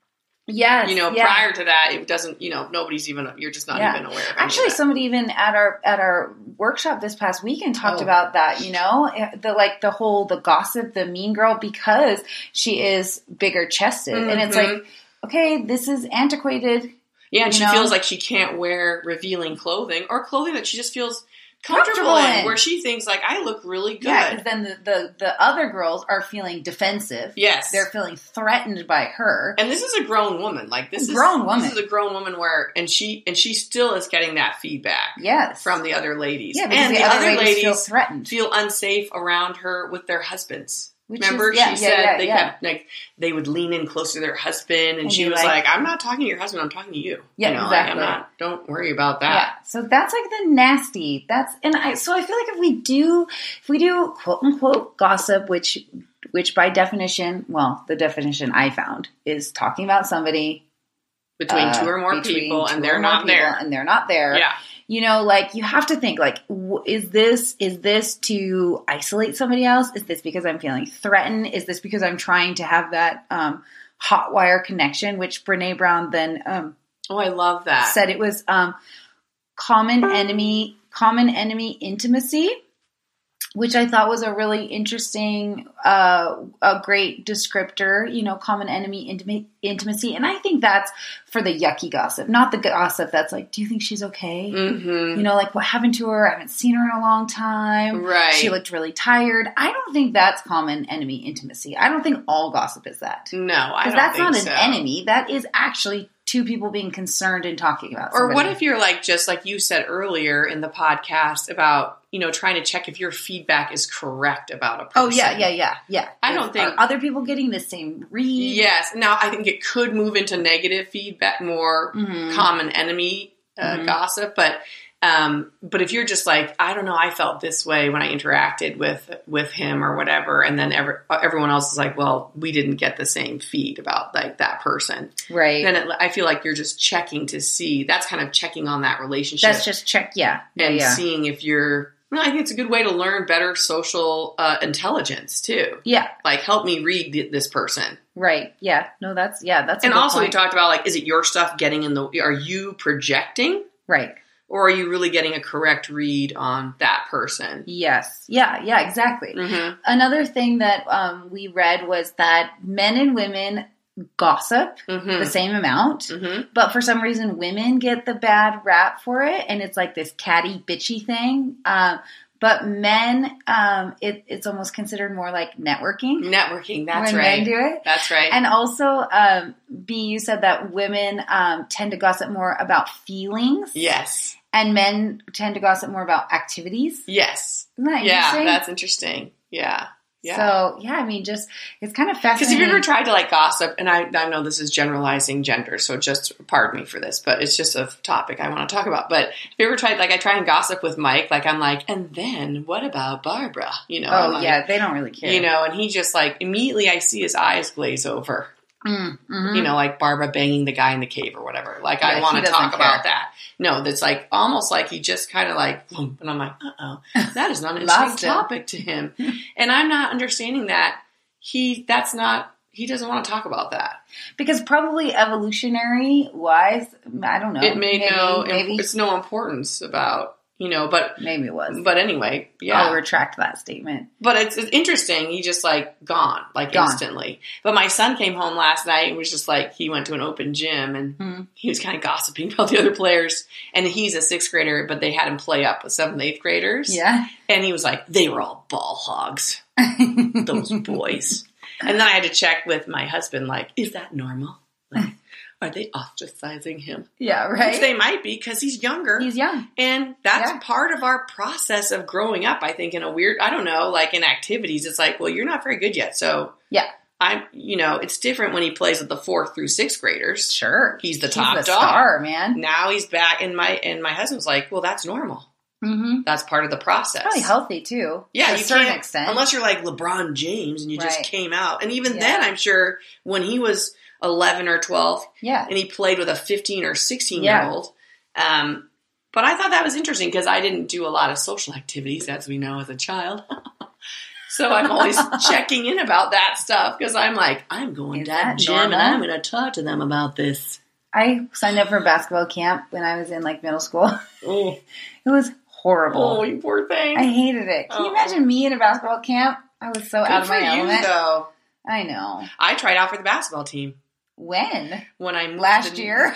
Speaker 1: Yes.
Speaker 2: You know,
Speaker 1: yeah.
Speaker 2: prior to that, it doesn't, you know, nobody's even, you're just not
Speaker 1: Yeah.
Speaker 2: even aware of any
Speaker 1: Actually,
Speaker 2: of that.
Speaker 1: somebody even at our at our workshop this past weekend talked
Speaker 2: Oh.
Speaker 1: about that, you know, the like the whole the gossip, the mean girl, because she is bigger chested. Mm-hmm. And it's like, okay, this is antiquated.
Speaker 2: Yeah, and she
Speaker 1: know?
Speaker 2: feels like she can't wear revealing clothing or clothing that she just feels comfortable,
Speaker 1: Comfortable
Speaker 2: in,
Speaker 1: in.
Speaker 2: where she thinks like, I look really good.
Speaker 1: Yeah, because then the, the, the other girls are feeling defensive.
Speaker 2: Yes.
Speaker 1: They're feeling threatened by her.
Speaker 2: And this is a grown woman. Like this
Speaker 1: a
Speaker 2: is
Speaker 1: grown woman.
Speaker 2: This is a grown woman where and she and she still is getting that feedback.
Speaker 1: Yes.
Speaker 2: From the other ladies.
Speaker 1: Yeah, because
Speaker 2: and
Speaker 1: the,
Speaker 2: the,
Speaker 1: other,
Speaker 2: other
Speaker 1: ladies,
Speaker 2: ladies
Speaker 1: feel threatened.
Speaker 2: feel unsafe around her with their husbands.
Speaker 1: Which
Speaker 2: Remember,
Speaker 1: is, yeah,
Speaker 2: she
Speaker 1: yeah,
Speaker 2: said
Speaker 1: yeah,
Speaker 2: they
Speaker 1: yeah.
Speaker 2: kept like they would lean in close to their husband, and,
Speaker 1: And
Speaker 2: she
Speaker 1: be
Speaker 2: was
Speaker 1: like-
Speaker 2: like, "I'm not talking to your husband. I'm talking to you."
Speaker 1: Yeah,
Speaker 2: you know,
Speaker 1: exactly.
Speaker 2: Like, I'm not. Don't worry about
Speaker 1: Yeah,
Speaker 2: that.
Speaker 1: so that's like the nasty. That's and I. So I feel like if we do, if we do quote unquote gossip, which, which by definition, well, the definition I found is talking about somebody
Speaker 2: Between
Speaker 1: uh,
Speaker 2: two or more
Speaker 1: between
Speaker 2: people,
Speaker 1: two
Speaker 2: and
Speaker 1: or
Speaker 2: they're
Speaker 1: more
Speaker 2: not
Speaker 1: people,
Speaker 2: there.
Speaker 1: and they're not there.
Speaker 2: Yeah.
Speaker 1: You know, like you have to think like, w- is this is this to isolate somebody else? Is this because I'm feeling threatened? Is this because I'm trying to have that um, hot wire connection? Which Brene Brown then um,
Speaker 2: Oh, I love that.
Speaker 1: said it was um, common enemy, common enemy intimacy, which I thought was a really interesting, uh, a great descriptor. You know, common enemy intima- intimacy, and I think that's for the yucky gossip, not the gossip that's like, do you think she's okay?
Speaker 2: Mm-hmm.
Speaker 1: You know, like what happened to her? I haven't seen her in a long time.
Speaker 2: Right.
Speaker 1: She looked really tired. I don't think that's common enemy intimacy. I don't think all gossip is that.
Speaker 2: No, I
Speaker 1: Because
Speaker 2: don't
Speaker 1: that's
Speaker 2: think
Speaker 1: not an
Speaker 2: so.
Speaker 1: enemy. That is actually two people being concerned and talking about
Speaker 2: Or
Speaker 1: somebody.
Speaker 2: what if you're like, just like you said earlier in the podcast about, you know, trying to check if your feedback is correct about a person.
Speaker 1: Oh, yeah, yeah, yeah, yeah.
Speaker 2: I don't
Speaker 1: Is-
Speaker 2: think-
Speaker 1: Are other people getting the same read?
Speaker 2: Yes. Now, I think it could move into negative feedback, more
Speaker 1: Mhm.
Speaker 2: common enemy uh,
Speaker 1: Mhm.
Speaker 2: gossip. But um, but if you're just like, I don't know, I felt this way when I interacted with with him or whatever, and then every, everyone else is like, well, we didn't get the same feed about like that person.
Speaker 1: Right.
Speaker 2: Then it, I feel like you're just checking to see. That's kind of checking on that relationship.
Speaker 1: That's just check, yeah. Yeah,
Speaker 2: and
Speaker 1: yeah.
Speaker 2: seeing if you're. Well, I think it's a good way to learn better social uh, intelligence too.
Speaker 1: Yeah,
Speaker 2: Like, help me read th- this person.
Speaker 1: right. Yeah. No, that's, yeah, that's a
Speaker 2: And
Speaker 1: good
Speaker 2: also, we
Speaker 1: point.
Speaker 2: talked about like, is it your stuff getting in the? Are you projecting,
Speaker 1: Right.
Speaker 2: or are you really getting a correct read on that person?
Speaker 1: Yes. Yeah, yeah, exactly.
Speaker 2: Mm-hmm.
Speaker 1: Another thing that um, we read was that men and women gossip
Speaker 2: Mm-hmm.
Speaker 1: the same amount,
Speaker 2: Mm-hmm.
Speaker 1: but for some reason women get the bad rap for it, and it's like this catty, bitchy thing. Um, but men, um, it, it's almost considered more like networking.
Speaker 2: Networking. That's
Speaker 1: when
Speaker 2: right.
Speaker 1: men do it.
Speaker 2: That's right.
Speaker 1: And also, um, B, you said that women um, tend to gossip more about feelings.
Speaker 2: yes.
Speaker 1: And men tend to gossip more about activities.
Speaker 2: Yes.
Speaker 1: Isn't that
Speaker 2: Yeah,
Speaker 1: interesting?
Speaker 2: that's interesting. Yeah. Yeah.
Speaker 1: So, yeah, I mean, just, it's kind of
Speaker 2: Because have
Speaker 1: fascinating.
Speaker 2: you ever tried to like gossip? And I, I know this is generalizing gender, so just pardon me for this, but it's just a topic I want to talk about. But have you ever tried, like I try and gossip with Mike, like I'm like, and then what about Barbara? You know, I'm
Speaker 1: Oh,
Speaker 2: like,
Speaker 1: yeah, they don't really care.
Speaker 2: you know, and he just like, immediately I see his eyes glaze over,
Speaker 1: Mm, mhm.
Speaker 2: you know, like Barbara banging the guy in the cave or whatever. Like
Speaker 1: Yeah,
Speaker 2: I want
Speaker 1: he
Speaker 2: to
Speaker 1: doesn't
Speaker 2: talk
Speaker 1: care.
Speaker 2: about that. No, that's like almost like he just kind of like, boom, and I'm like, uh-oh, that is not an
Speaker 1: Lost
Speaker 2: interesting
Speaker 1: him.
Speaker 2: topic to him. And I'm not understanding that he, that's not, he doesn't want to talk about that.
Speaker 1: Because probably evolutionary wise, I don't know.
Speaker 2: It made
Speaker 1: maybe,
Speaker 2: no,
Speaker 1: maybe.
Speaker 2: it's no importance about, you know, but
Speaker 1: maybe it was.
Speaker 2: But anyway, yeah.
Speaker 1: I'll retract that statement.
Speaker 2: But it's, it's interesting. He just like gone, like
Speaker 1: Gone.
Speaker 2: instantly. But my son came home last night and was just like, he went to an open gym and
Speaker 1: Hmm.
Speaker 2: he was kind of gossiping about the other players. And he's a sixth grader, but they had him play up with seventh, eighth graders.
Speaker 1: Yeah.
Speaker 2: And he was like, they were all ball hogs, those boys. And then I had to check with my husband, like, is that normal? Like, are they ostracizing him?
Speaker 1: Yeah, right.
Speaker 2: Which they might be because he's younger.
Speaker 1: He's young.
Speaker 2: And that's
Speaker 1: Yeah.
Speaker 2: part of our process of growing up, I think, in a weird, I don't know, like in activities. It's like, well, you're not very good yet. So
Speaker 1: Yeah.
Speaker 2: I'm, you know, it's different when he plays with the fourth through sixth graders.
Speaker 1: Sure.
Speaker 2: He's the top
Speaker 1: the
Speaker 2: dog.
Speaker 1: star, man.
Speaker 2: Now he's back and my, and my husband's like, well, that's normal.
Speaker 1: Mm-hmm.
Speaker 2: That's part of the process.
Speaker 1: Probably healthy too.
Speaker 2: Yeah,
Speaker 1: to a
Speaker 2: you
Speaker 1: certain
Speaker 2: can't,
Speaker 1: extent.
Speaker 2: unless you're like LeBron James and you just
Speaker 1: Right.
Speaker 2: came out. And even
Speaker 1: Yeah.
Speaker 2: then, I'm sure when he was eleven or twelve
Speaker 1: Yeah.
Speaker 2: and he played with a fifteen or sixteen
Speaker 1: Yeah.
Speaker 2: year old. Um, but I thought that was interesting because I didn't do a lot of social activities, as we know, as a child. So I'm always checking in about that stuff because I'm like, I'm going
Speaker 1: Is
Speaker 2: to that
Speaker 1: that
Speaker 2: gym
Speaker 1: normal?
Speaker 2: and I'm going to talk to them about this.
Speaker 1: I signed up for basketball camp when I was in like middle school.
Speaker 2: Oh,
Speaker 1: It was horrible.
Speaker 2: oh you poor thing.
Speaker 1: I hated it. Can you
Speaker 2: Oh.
Speaker 1: imagine me in a basketball camp? I was so
Speaker 2: Good
Speaker 1: out of
Speaker 2: for
Speaker 1: my
Speaker 2: you,
Speaker 1: element.
Speaker 2: though.
Speaker 1: I know.
Speaker 2: I tried out for the basketball team
Speaker 1: When?
Speaker 2: when I moved
Speaker 1: Last
Speaker 2: to-
Speaker 1: year?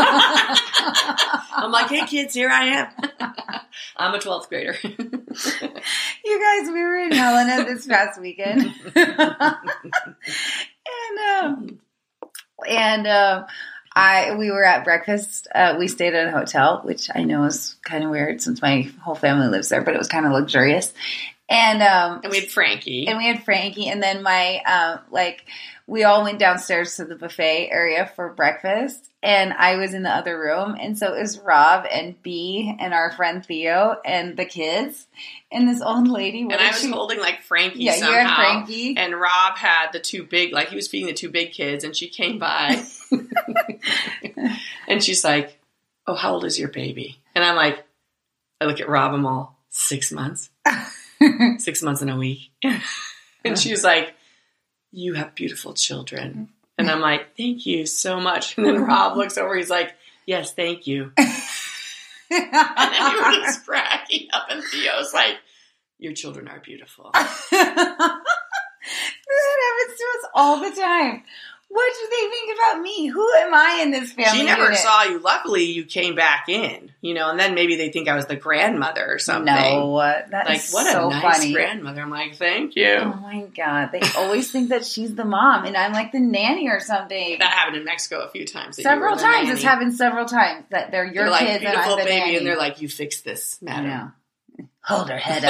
Speaker 2: I'm like, hey kids, here I am. I'm a twelfth grader.
Speaker 1: You guys, we were in Helena this past weekend. and um, and um, I we were at breakfast. Uh, we stayed at a hotel, which I know is kind of weird since my whole family lives there, but it was kind of luxurious. And um,
Speaker 2: And we had Frankie.
Speaker 1: and we had Frankie, and then my um, like we all went downstairs to the buffet area for breakfast, and I was in the other room, and so it was Rob and B and our friend Theo and the kids, and this old lady. What
Speaker 2: and
Speaker 1: did
Speaker 2: I was
Speaker 1: she-
Speaker 2: holding like Frankie
Speaker 1: Yeah,
Speaker 2: somehow.
Speaker 1: you had Frankie.
Speaker 2: And Rob had the two big, like he was feeding the two big kids, and she came by, and she's like, "Oh, how old is your baby?" And I'm like, I look at Rob, I'm all six months, six months and a week, and she's like, "You have beautiful children," and I'm like, "Thank you so much." And then Rob looks over, he's like, "Yes, thank you." And then we were just cracking up, and Theo's like, "Your children are beautiful."
Speaker 1: That happens to us all the time. What do they think about me? Who am I in this family?
Speaker 2: She never
Speaker 1: unit?
Speaker 2: saw you. Luckily, you came back in, you know, and then maybe they think I was the grandmother or something.
Speaker 1: No, uh, that
Speaker 2: Like,
Speaker 1: is
Speaker 2: what
Speaker 1: so
Speaker 2: a nice
Speaker 1: funny.
Speaker 2: grandmother. I'm like, thank you.
Speaker 1: Oh my god, they always think that she's the mom, and I'm like the nanny or something.
Speaker 2: That happened in Mexico a few times. that you
Speaker 1: Several
Speaker 2: were the
Speaker 1: times.
Speaker 2: nanny.
Speaker 1: It's happened several times that they're your
Speaker 2: They're like,
Speaker 1: kids and
Speaker 2: beautiful
Speaker 1: I'm the
Speaker 2: baby,
Speaker 1: nanny.
Speaker 2: and they're like, you fixed this,
Speaker 1: I
Speaker 2: madam.
Speaker 1: know. Hold her head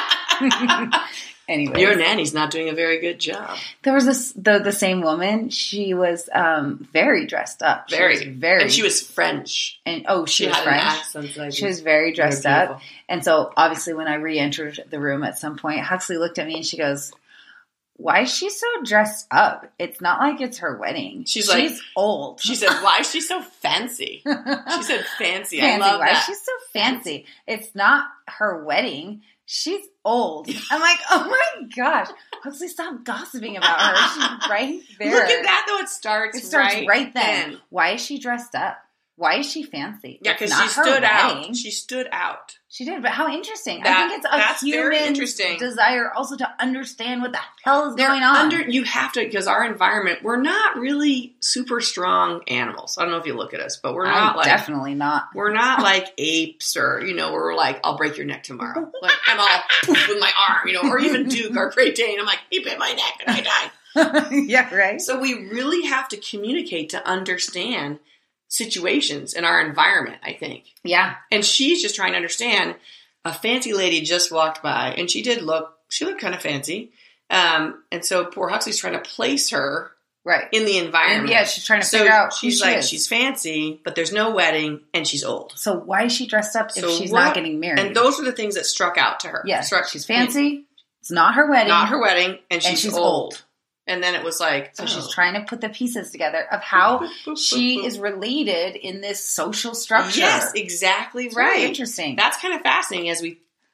Speaker 1: up. Anyway,
Speaker 2: Your nanny's not doing a very good job.
Speaker 1: there was this the the same woman. She was um, very dressed up. She
Speaker 2: Very,
Speaker 1: was very,
Speaker 2: and she was French.
Speaker 1: and oh, she,
Speaker 2: She,
Speaker 1: was
Speaker 2: had
Speaker 1: French.
Speaker 2: an accent. Like
Speaker 1: She was very dressed
Speaker 2: very
Speaker 1: up.
Speaker 2: beautiful.
Speaker 1: And so obviously when I re-entered the room at some point, Huxley looked at me and she goes, "Why is she so dressed up? It's not like it's her wedding.
Speaker 2: She's like-
Speaker 1: old."
Speaker 2: She said, "Why is she so fancy?" She said, "Fancy." I
Speaker 1: fancy.
Speaker 2: love
Speaker 1: Why
Speaker 2: that.
Speaker 1: is she so fancy? It's not her wedding. She's old. I'm like, oh my gosh. Huxley, stop gossiping about her. She's right there.
Speaker 2: Look at that, though. It starts.
Speaker 1: It starts right,
Speaker 2: right
Speaker 1: then. Why is she dressed up? Why is she fancy?
Speaker 2: Yeah,
Speaker 1: It's
Speaker 2: because
Speaker 1: not
Speaker 2: she
Speaker 1: her
Speaker 2: stood out.
Speaker 1: wedding.
Speaker 2: She stood out.
Speaker 1: She did, but how interesting.
Speaker 2: That-
Speaker 1: I think it's a
Speaker 2: that's very
Speaker 1: human
Speaker 2: interesting.
Speaker 1: desire also to understand what the hell is
Speaker 2: They're
Speaker 1: going on.
Speaker 2: under. You have to, because our environment. We're not really super strong animals. I don't know if you look at us, but we're not
Speaker 1: I'm
Speaker 2: like
Speaker 1: definitely not.
Speaker 2: we're not like apes, or you know, we're like, I'll break your neck tomorrow. Like I'm all poof with my arm, you know, or even Duke, our Great Dane. I'm like, he bit my neck and I died.
Speaker 1: Yeah, right?
Speaker 2: So we really have to communicate to understand situations in our environment, I think.
Speaker 1: Yeah.
Speaker 2: And she's just trying to understand. A fancy lady just walked by, and she did look, she looked kind of fancy. Um, and so poor Huxley's trying to place her
Speaker 1: Right.
Speaker 2: in the environment.
Speaker 1: And yeah, she's trying to
Speaker 2: so
Speaker 1: figure out who
Speaker 2: she's
Speaker 1: she
Speaker 2: like,
Speaker 1: is.
Speaker 2: she's fancy, but there's no wedding, and she's old.
Speaker 1: So why is she dressed up
Speaker 2: So
Speaker 1: if she's
Speaker 2: what-
Speaker 1: not getting married?
Speaker 2: And those are the things that struck out to her.
Speaker 1: yes,
Speaker 2: Struck,
Speaker 1: she's fancy. It's not her wedding.
Speaker 2: Not her wedding, and she's,
Speaker 1: she's
Speaker 2: old.
Speaker 1: old.
Speaker 2: And then it was like,
Speaker 1: So
Speaker 2: oh.
Speaker 1: she's trying to put the pieces together of how she is related in this social structure.
Speaker 2: Yes, exactly
Speaker 1: It's
Speaker 2: right.
Speaker 1: really interesting.
Speaker 2: That's kind of fascinating as we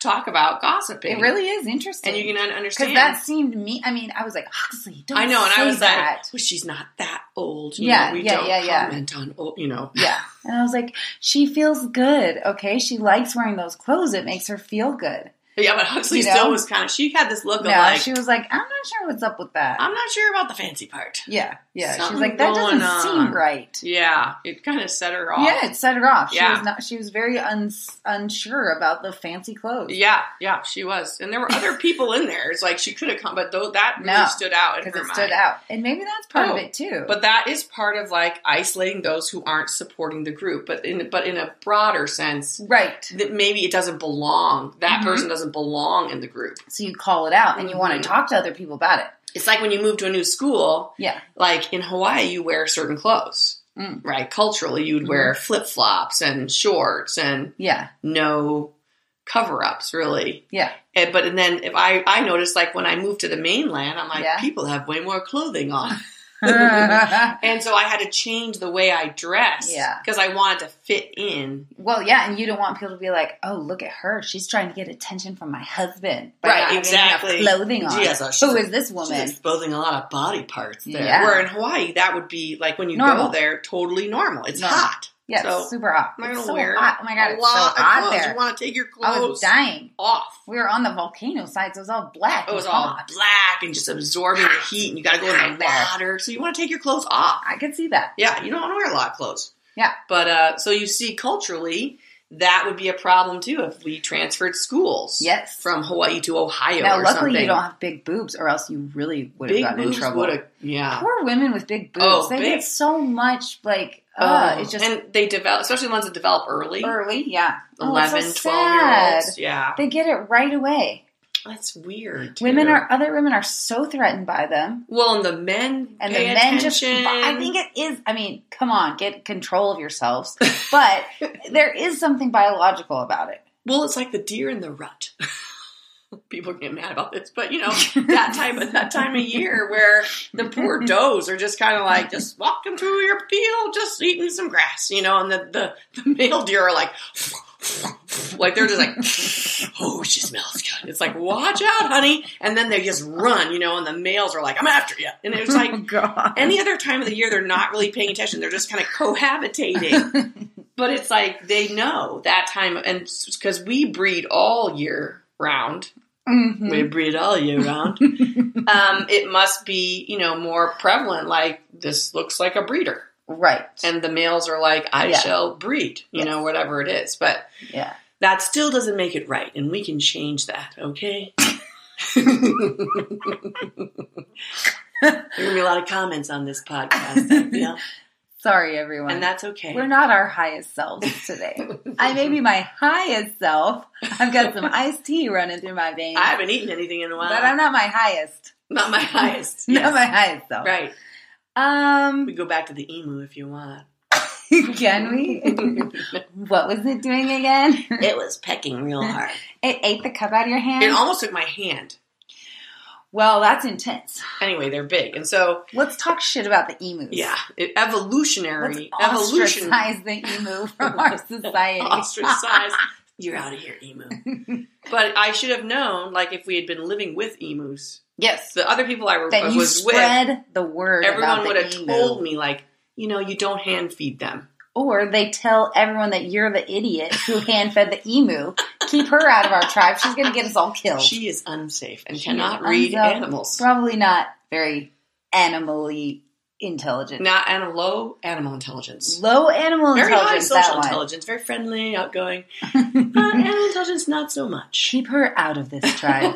Speaker 2: talk about gossiping.
Speaker 1: It really is interesting.
Speaker 2: And you can understand.
Speaker 1: Because that seemed me. I mean, I was like, Huxley, don't
Speaker 2: I know, and
Speaker 1: say
Speaker 2: I was
Speaker 1: that.
Speaker 2: like, well, she's not that old. You
Speaker 1: Yeah,
Speaker 2: know, we
Speaker 1: yeah,
Speaker 2: don't
Speaker 1: yeah, yeah.
Speaker 2: comment on old, you know.
Speaker 1: Yeah. And I was like, she feels good, okay? She likes wearing those clothes. It makes her feel good.
Speaker 2: Yeah, but Huxley
Speaker 1: You know?
Speaker 2: still was kind of, she had this look
Speaker 1: No,
Speaker 2: of like,
Speaker 1: she was like, I'm not sure what's up with that.
Speaker 2: I'm not sure about the fancy part.
Speaker 1: Yeah, yeah. She was
Speaker 2: Something
Speaker 1: like, that
Speaker 2: going
Speaker 1: doesn't
Speaker 2: on.
Speaker 1: seem right.
Speaker 2: Yeah, it kind of set her off.
Speaker 1: Yeah, it set her off. She
Speaker 2: Yeah.
Speaker 1: was not. She was very uns, unsure about the fancy clothes.
Speaker 2: Yeah, yeah, she was. And there were other people in there. It's like she could have come, but though that really
Speaker 1: No,
Speaker 2: stood out in her
Speaker 1: because it
Speaker 2: mind.
Speaker 1: stood out, and maybe that's part
Speaker 2: Oh,
Speaker 1: of it too.
Speaker 2: But that is part of like isolating those who aren't supporting the group. But in but in a broader sense,
Speaker 1: right.
Speaker 2: that maybe it doesn't belong. That
Speaker 1: Mhm.
Speaker 2: person doesn't belong in the group.
Speaker 1: So you call it out, and you want
Speaker 2: Mhm.
Speaker 1: to talk to other people about it.
Speaker 2: It's like when you move to a new school.
Speaker 1: Yeah.
Speaker 2: Like in Hawaii, you wear certain clothes,
Speaker 1: Mm.
Speaker 2: right? Culturally, you'd wear flip flops and shorts and
Speaker 1: Yeah.
Speaker 2: no cover ups, really.
Speaker 1: Yeah.
Speaker 2: And, but and then if I I noticed like when I moved to the mainland, I'm like
Speaker 1: Yeah.
Speaker 2: people have way more clothing on. And so I had to change the way I dressed
Speaker 1: Yeah.
Speaker 2: because I wanted to fit in.
Speaker 1: Well, yeah, and you don't want people to be like, "Oh, look at her! She's trying to get attention from my husband." by
Speaker 2: Right,
Speaker 1: not having
Speaker 2: exactly.
Speaker 1: enough clothing on.
Speaker 2: She has a-
Speaker 1: Who
Speaker 2: she's-
Speaker 1: is this
Speaker 2: She's
Speaker 1: woman?
Speaker 2: exposing a lot of body parts there.
Speaker 1: Yeah.
Speaker 2: Where in Hawaii, that would be like when you
Speaker 1: Normal.
Speaker 2: go there, totally normal. It's
Speaker 1: Normal.
Speaker 2: hot.
Speaker 1: Yeah,
Speaker 2: so
Speaker 1: it's super hot.
Speaker 2: I'm not
Speaker 1: It's
Speaker 2: gonna
Speaker 1: so
Speaker 2: wear
Speaker 1: hot. Oh my god,
Speaker 2: a
Speaker 1: it's so
Speaker 2: lot of
Speaker 1: hot
Speaker 2: clothes.
Speaker 1: there.
Speaker 2: You want to take your
Speaker 1: I
Speaker 2: clothes
Speaker 1: was dying.
Speaker 2: off.
Speaker 1: We were on the volcano side, so it was all black.
Speaker 2: It was
Speaker 1: and
Speaker 2: all
Speaker 1: hot.
Speaker 2: black and just absorbing the heat, and you got to go in
Speaker 1: Hot
Speaker 2: the
Speaker 1: there.
Speaker 2: water. So you want to take your clothes off.
Speaker 1: I could see that.
Speaker 2: Yeah, you don't want to wear a lot of clothes.
Speaker 1: Yeah.
Speaker 2: But uh, so you see, culturally, that would be a problem too if we transferred schools.
Speaker 1: Yes.
Speaker 2: From Hawaii to Ohio.
Speaker 1: Now,
Speaker 2: or
Speaker 1: luckily,
Speaker 2: something.
Speaker 1: you don't have big boobs, or else you really would have
Speaker 2: Big
Speaker 1: gotten
Speaker 2: boobs
Speaker 1: in trouble.
Speaker 2: would've- yeah.
Speaker 1: Poor women with big boobs.
Speaker 2: Oh,
Speaker 1: they
Speaker 2: big-
Speaker 1: get so much, like, uh,
Speaker 2: Oh,
Speaker 1: it's just
Speaker 2: and they develop, especially the ones that develop early.
Speaker 1: early. Yeah.
Speaker 2: eleven,
Speaker 1: oh, it's so
Speaker 2: twelve year olds.
Speaker 1: sad.
Speaker 2: Yeah.
Speaker 1: They get it right away.
Speaker 2: That's weird. too.
Speaker 1: Women are other women are so threatened by them,
Speaker 2: Well, and the men
Speaker 1: and
Speaker 2: pay
Speaker 1: the men just.
Speaker 2: attention.
Speaker 1: I think it is. I mean, come on, get control of yourselves. But there is something biological about it.
Speaker 2: Well, it's like the deer in the rut. People get mad about this, but you know that time of that time of year where the poor does are just kind of like just walking through your field, just eating some grass, you know, and the the, the male deer are like. Like they're just like, oh, she smells good. It's like, watch out, honey. And then they just run, you know, and the males are like, I'm after you. And it's like,
Speaker 1: Oh, God.
Speaker 2: any other time of the year, they're not really paying attention. They're just kind of cohabitating. But it's like, they know that time. And because we breed all year round.
Speaker 1: Mhm.
Speaker 2: We breed all year round. um, it must be, you know, more prevalent. Like, this looks like a breeder.
Speaker 1: Right.
Speaker 2: And the males are like, I
Speaker 1: Yeah.
Speaker 2: shall breed, you
Speaker 1: Yes.
Speaker 2: know, whatever it is. But
Speaker 1: Yeah.
Speaker 2: that still doesn't make it right, and we can change that, okay? There are going to be a lot of comments on this podcast, I feel.
Speaker 1: Sorry, everyone.
Speaker 2: And that's okay.
Speaker 1: We're not our highest selves today. I may be my highest self. I've got some iced tea running through my veins.
Speaker 2: I haven't eaten anything in a while.
Speaker 1: But I'm not my highest.
Speaker 2: Not my highest.
Speaker 1: Not
Speaker 2: Yes.
Speaker 1: my highest self.
Speaker 2: Right.
Speaker 1: Um,
Speaker 2: We go back to the emu if you want.
Speaker 1: can we? What was it doing again?
Speaker 2: It was pecking real hard.
Speaker 1: It ate the cup out of your hand?
Speaker 2: It almost took my hand.
Speaker 1: Well, that's intense.
Speaker 2: Anyway, they're big. And so,
Speaker 1: Let's talk shit about the emus.
Speaker 2: yeah, it, evolutionary.
Speaker 1: Let's
Speaker 2: evolution.
Speaker 1: ostracize the emu from our society.
Speaker 2: Ostracize. You're out of here, emu. But I should have known, like, if we had been living with emus,
Speaker 1: Yes.
Speaker 2: the other people I were,
Speaker 1: That you
Speaker 2: was with,
Speaker 1: spread the word
Speaker 2: everyone
Speaker 1: about
Speaker 2: would
Speaker 1: the
Speaker 2: have
Speaker 1: emu.
Speaker 2: told me, like, you know, you don't hand feed them.
Speaker 1: Or they tell everyone that you're the idiot who hand-fed the emu. Keep her out of our tribe. She's going to get us all killed.
Speaker 2: She is unsafe and
Speaker 1: She
Speaker 2: cannot
Speaker 1: is
Speaker 2: read
Speaker 1: unsafe.
Speaker 2: animals.
Speaker 1: Probably not very animally intelligent.
Speaker 2: Not animal, low animal intelligence.
Speaker 1: Low animal
Speaker 2: Very high
Speaker 1: intelligence,
Speaker 2: social
Speaker 1: that one.
Speaker 2: intelligence. Very friendly, outgoing. uh, animal intelligence, not so much.
Speaker 1: Keep her out of this tribe.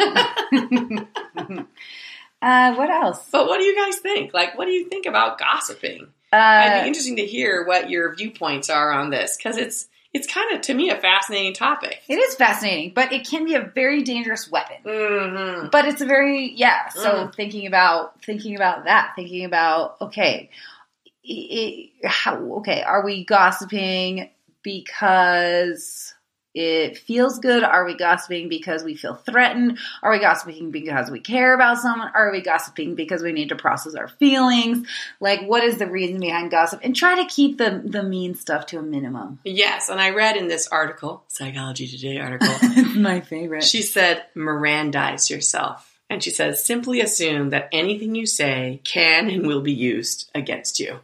Speaker 1: uh, what else?
Speaker 2: But what do you guys think? Like, what do you think about gossiping?
Speaker 1: Uh,
Speaker 2: I'd be interesting to hear what your viewpoints are on this, because it's it's kind of, to me, a fascinating topic.
Speaker 1: it is fascinating, but it can be a very dangerous weapon.
Speaker 2: Mm-hmm.
Speaker 1: But it's a very, yeah, so
Speaker 2: Mm.
Speaker 1: thinking about, thinking about that, thinking about, okay, it, how, okay, are we gossiping because it feels good? Are we gossiping because we feel threatened? Are we gossiping because we care about someone? Are we gossiping because we need to process our feelings? Like, what is the reason behind gossip? And try to keep the, the mean stuff to a minimum.
Speaker 2: Yes, and I read in this article, Psychology Today article.
Speaker 1: It's my favorite.
Speaker 2: She said, Mirandize yourself. And she says, simply assume that anything you say can and will be used against you.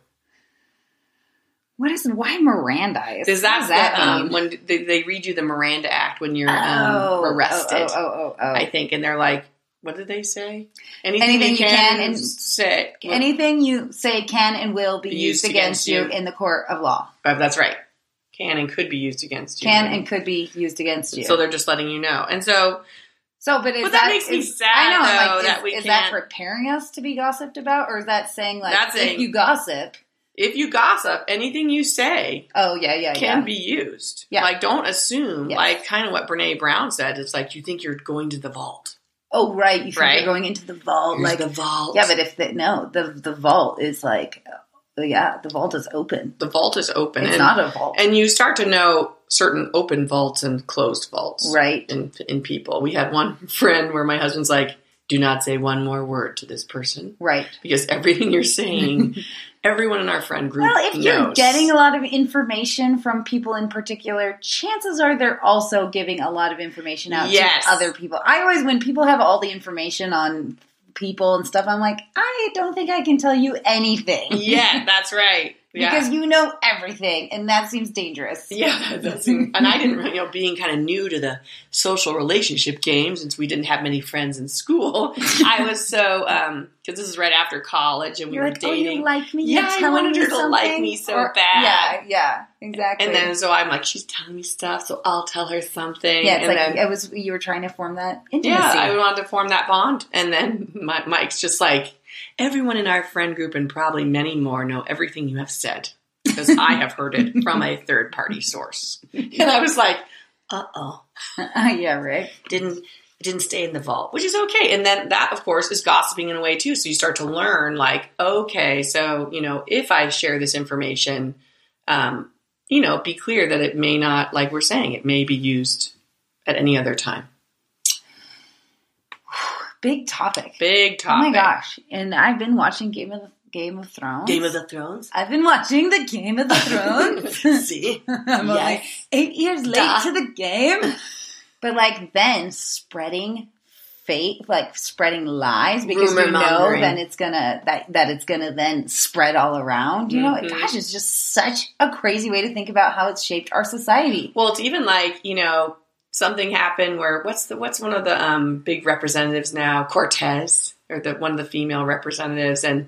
Speaker 1: What is, why Mirandize?
Speaker 2: Is that,
Speaker 1: that
Speaker 2: the, um, when they, they read you the Miranda Act when you're
Speaker 1: oh,
Speaker 2: um, arrested?
Speaker 1: Oh, oh, oh, oh.
Speaker 2: I think, and they're like, what did they say? Anything,
Speaker 1: anything you can, can
Speaker 2: and
Speaker 1: and
Speaker 2: say.
Speaker 1: Anything you say can and will be used, used against, against you in the court of law.
Speaker 2: Uh, that's right. Can and could be used against you.
Speaker 1: Can and could be used against you.
Speaker 2: So they're just letting you know. And so...
Speaker 1: So, but, is
Speaker 2: but
Speaker 1: that,
Speaker 2: that makes
Speaker 1: is,
Speaker 2: me sad,
Speaker 1: I know,
Speaker 2: though,
Speaker 1: like,
Speaker 2: that
Speaker 1: is,
Speaker 2: we
Speaker 1: is
Speaker 2: can't...
Speaker 1: that preparing us to be gossiped about? Or is that saying, like,
Speaker 2: That's
Speaker 1: if
Speaker 2: saying,
Speaker 1: you gossip...
Speaker 2: If you gossip, anything you say
Speaker 1: oh, yeah, yeah,
Speaker 2: can
Speaker 1: yeah.
Speaker 2: be used.
Speaker 1: Yeah.
Speaker 2: Like, don't assume,
Speaker 1: yes.
Speaker 2: like, kind of what Brene Brown said. It's like, you think you're going to the vault.
Speaker 1: Oh, right. You think
Speaker 2: right?
Speaker 1: you're going into the vault.
Speaker 2: Here's
Speaker 1: like
Speaker 2: the vault.
Speaker 1: Yeah, but if the, no, the the vault is like, oh, yeah, the vault is open.
Speaker 2: The vault is open.
Speaker 1: It's
Speaker 2: and,
Speaker 1: not a vault.
Speaker 2: And you start to know certain open vaults and closed vaults.
Speaker 1: Right.
Speaker 2: In, in people. We had one friend where my husband's like, do not say one more word to this person.
Speaker 1: Right.
Speaker 2: Because everything you're saying, everyone in our friend group
Speaker 1: Well, if
Speaker 2: knows.
Speaker 1: you're getting a lot of information from people in particular, chances are they're also giving a lot of information out
Speaker 2: yes.
Speaker 1: to other people. I always, when people have all the information on people and stuff, I'm like, I don't think I can tell you anything.
Speaker 2: Yeah, that's right. Yeah.
Speaker 1: Because you know everything, and that seems dangerous.
Speaker 2: Yeah, that's, and I didn't, you know, being kind of new to the social relationship game, since we didn't have many friends in school, I was so, um, because this is right after college, and we
Speaker 1: You're
Speaker 2: were
Speaker 1: like,
Speaker 2: dating.
Speaker 1: Oh, you like me?
Speaker 2: Yeah,
Speaker 1: You're
Speaker 2: I
Speaker 1: telling
Speaker 2: wanted
Speaker 1: me
Speaker 2: her to
Speaker 1: something?
Speaker 2: like me so
Speaker 1: or,
Speaker 2: bad.
Speaker 1: Yeah, yeah, exactly.
Speaker 2: And then, so I'm like, she's telling me stuff, so I'll tell her something.
Speaker 1: Yeah, it's
Speaker 2: and
Speaker 1: like,
Speaker 2: then,
Speaker 1: it was, you were trying to form that intimacy.
Speaker 2: yeah, I wanted to form that bond. And then my, Mike's just like, everyone in our friend group, and probably many more, know everything you have said. Because I have heard it from a third party source. And I was like, uh-oh.
Speaker 1: Yeah, right.
Speaker 2: Didn't it didn't stay in the vault, which is okay. And then that, of course, is gossiping in a way, too. So you start to learn, like, okay, so, you know, if I share this information, um, you know, be clear that it may not, like we're saying, it may be used at any other time.
Speaker 1: Big topic.
Speaker 2: Big topic.
Speaker 1: Oh, my gosh. And I've been watching Game of the Game of Thrones.
Speaker 2: Game of the Thrones?
Speaker 1: I've been watching the Game of the Thrones.
Speaker 2: See?
Speaker 1: I'm
Speaker 2: yes.
Speaker 1: like eight years late
Speaker 2: Duh.
Speaker 1: to the game. But like then spreading fake, like spreading lies because
Speaker 2: Rumor
Speaker 1: you know
Speaker 2: mongering.
Speaker 1: then it's gonna that that it's gonna then spread all around. You
Speaker 2: Mm-hmm.
Speaker 1: know, gosh, it's just such a crazy way to think about how it's shaped our society.
Speaker 2: Well, it's even like, you know, something happened where what's the what's one of the um, big representatives now, Cortez, or the one of the female representatives, and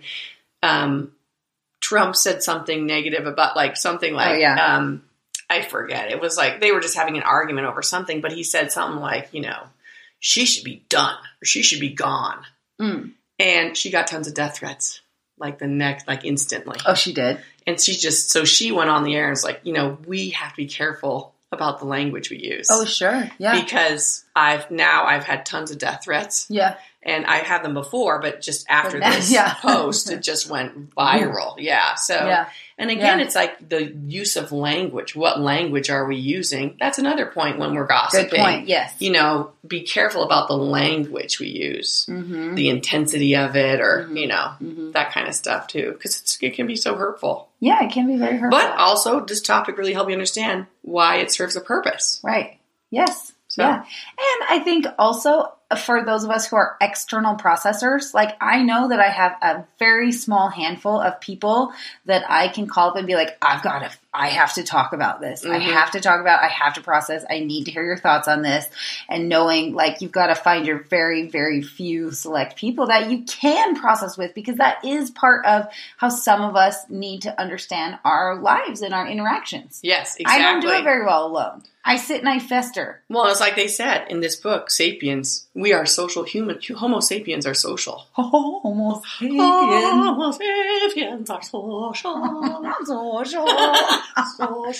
Speaker 2: um, Trump said something negative about like something like
Speaker 1: oh, yeah.
Speaker 2: um, I forget. It was like they were just having an argument over something, but he said something like, you know, she should be done or she should be gone,
Speaker 1: Mm.
Speaker 2: and she got tons of death threats like the next like instantly.
Speaker 1: Oh, she did.
Speaker 2: And she just so she went on the air and was like, you know, we have to be careful about the language we use.
Speaker 1: Oh, sure. Yeah.
Speaker 2: Because I've now I've had tons of death threats.
Speaker 1: Yeah.
Speaker 2: And I had them before, but just after
Speaker 1: But now-
Speaker 2: this
Speaker 1: yeah.
Speaker 2: post, it just went viral. Yeah. So,
Speaker 1: Yeah.
Speaker 2: and again,
Speaker 1: Yeah.
Speaker 2: it's like the use of language. What language are we using? That's another point when we're gossiping.
Speaker 1: Good point. Yes.
Speaker 2: You know, be careful about the language we use,
Speaker 1: Mm-hmm.
Speaker 2: the intensity of it, or,
Speaker 1: Mhm.
Speaker 2: you know,
Speaker 1: Mm-hmm.
Speaker 2: that kind of stuff too. Because it can be so hurtful.
Speaker 1: Yeah, it can be very hurtful.
Speaker 2: But also, this topic really helped you understand why it serves a purpose.
Speaker 1: Right. Yes.
Speaker 2: So-
Speaker 1: Yeah. And I think also for those of us who are external processors, like I know that I have a very small handful of people that I can call up and be like, I've got to, I have to talk about this. I
Speaker 2: Mhm.
Speaker 1: have to talk about, I have to process. I need to hear your thoughts on this. And knowing like you've got to find your very, very few select people that you can process with, because that is part of how some of us need to understand our lives and our interactions.
Speaker 2: Yes, exactly.
Speaker 1: I don't do it very well alone. I sit and I fester.
Speaker 2: Well, it's like they said in this book, Sapiens, we are social human. Homo sapiens are social.
Speaker 1: Homo sapiens.
Speaker 2: Homo sapiens are social.
Speaker 1: Social.
Speaker 2: social.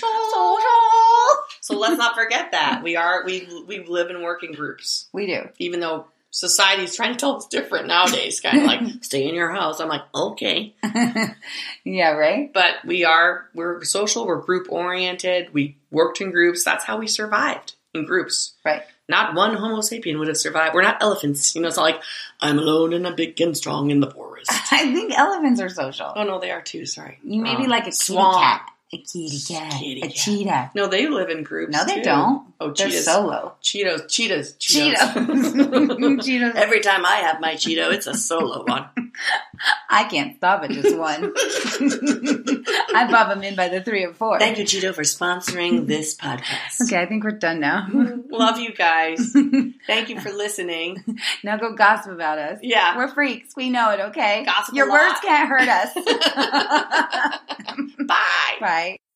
Speaker 1: Social.
Speaker 2: So let's not forget that. We are, we, we live and work in groups.
Speaker 1: We do.
Speaker 2: Even though society's trying to tell us different nowadays. Kind of like, stay in your house. I'm like, okay.
Speaker 1: Yeah, right?
Speaker 2: But we are, we're social, we're group oriented. We worked in groups. That's how we survived, in groups.
Speaker 1: Right.
Speaker 2: Not one Homo sapien would have survived. We're not elephants. You know, it's not like, I'm alone and I'm big and strong in the forest.
Speaker 1: I think elephants are social.
Speaker 2: Oh, no, they are too. Sorry.
Speaker 1: You maybe
Speaker 2: Um,
Speaker 1: like a
Speaker 2: swan.
Speaker 1: kitty cat. A kitty cat.
Speaker 2: Kitty
Speaker 1: a
Speaker 2: cat.
Speaker 1: cheetah.
Speaker 2: No, they live in groups.
Speaker 1: No, they
Speaker 2: too.
Speaker 1: don't.
Speaker 2: Oh,
Speaker 1: They're
Speaker 2: cheetahs.
Speaker 1: solo.
Speaker 2: Cheetos. Cheetahs.
Speaker 1: Cheetos. Cheetos.
Speaker 2: Every time I have my Cheeto, it's a solo one.
Speaker 1: I can't stop at just one. I bob them in by the three or four.
Speaker 2: Thank you, Cheeto, for sponsoring this podcast.
Speaker 1: Okay, I think we're done now.
Speaker 2: Love you guys. Thank you for listening.
Speaker 1: Now go gossip about us.
Speaker 2: Yeah.
Speaker 1: We're freaks. We know it, okay?
Speaker 2: Gossip a
Speaker 1: Your
Speaker 2: lot.
Speaker 1: words can't hurt us.
Speaker 2: Bye.
Speaker 1: Bye.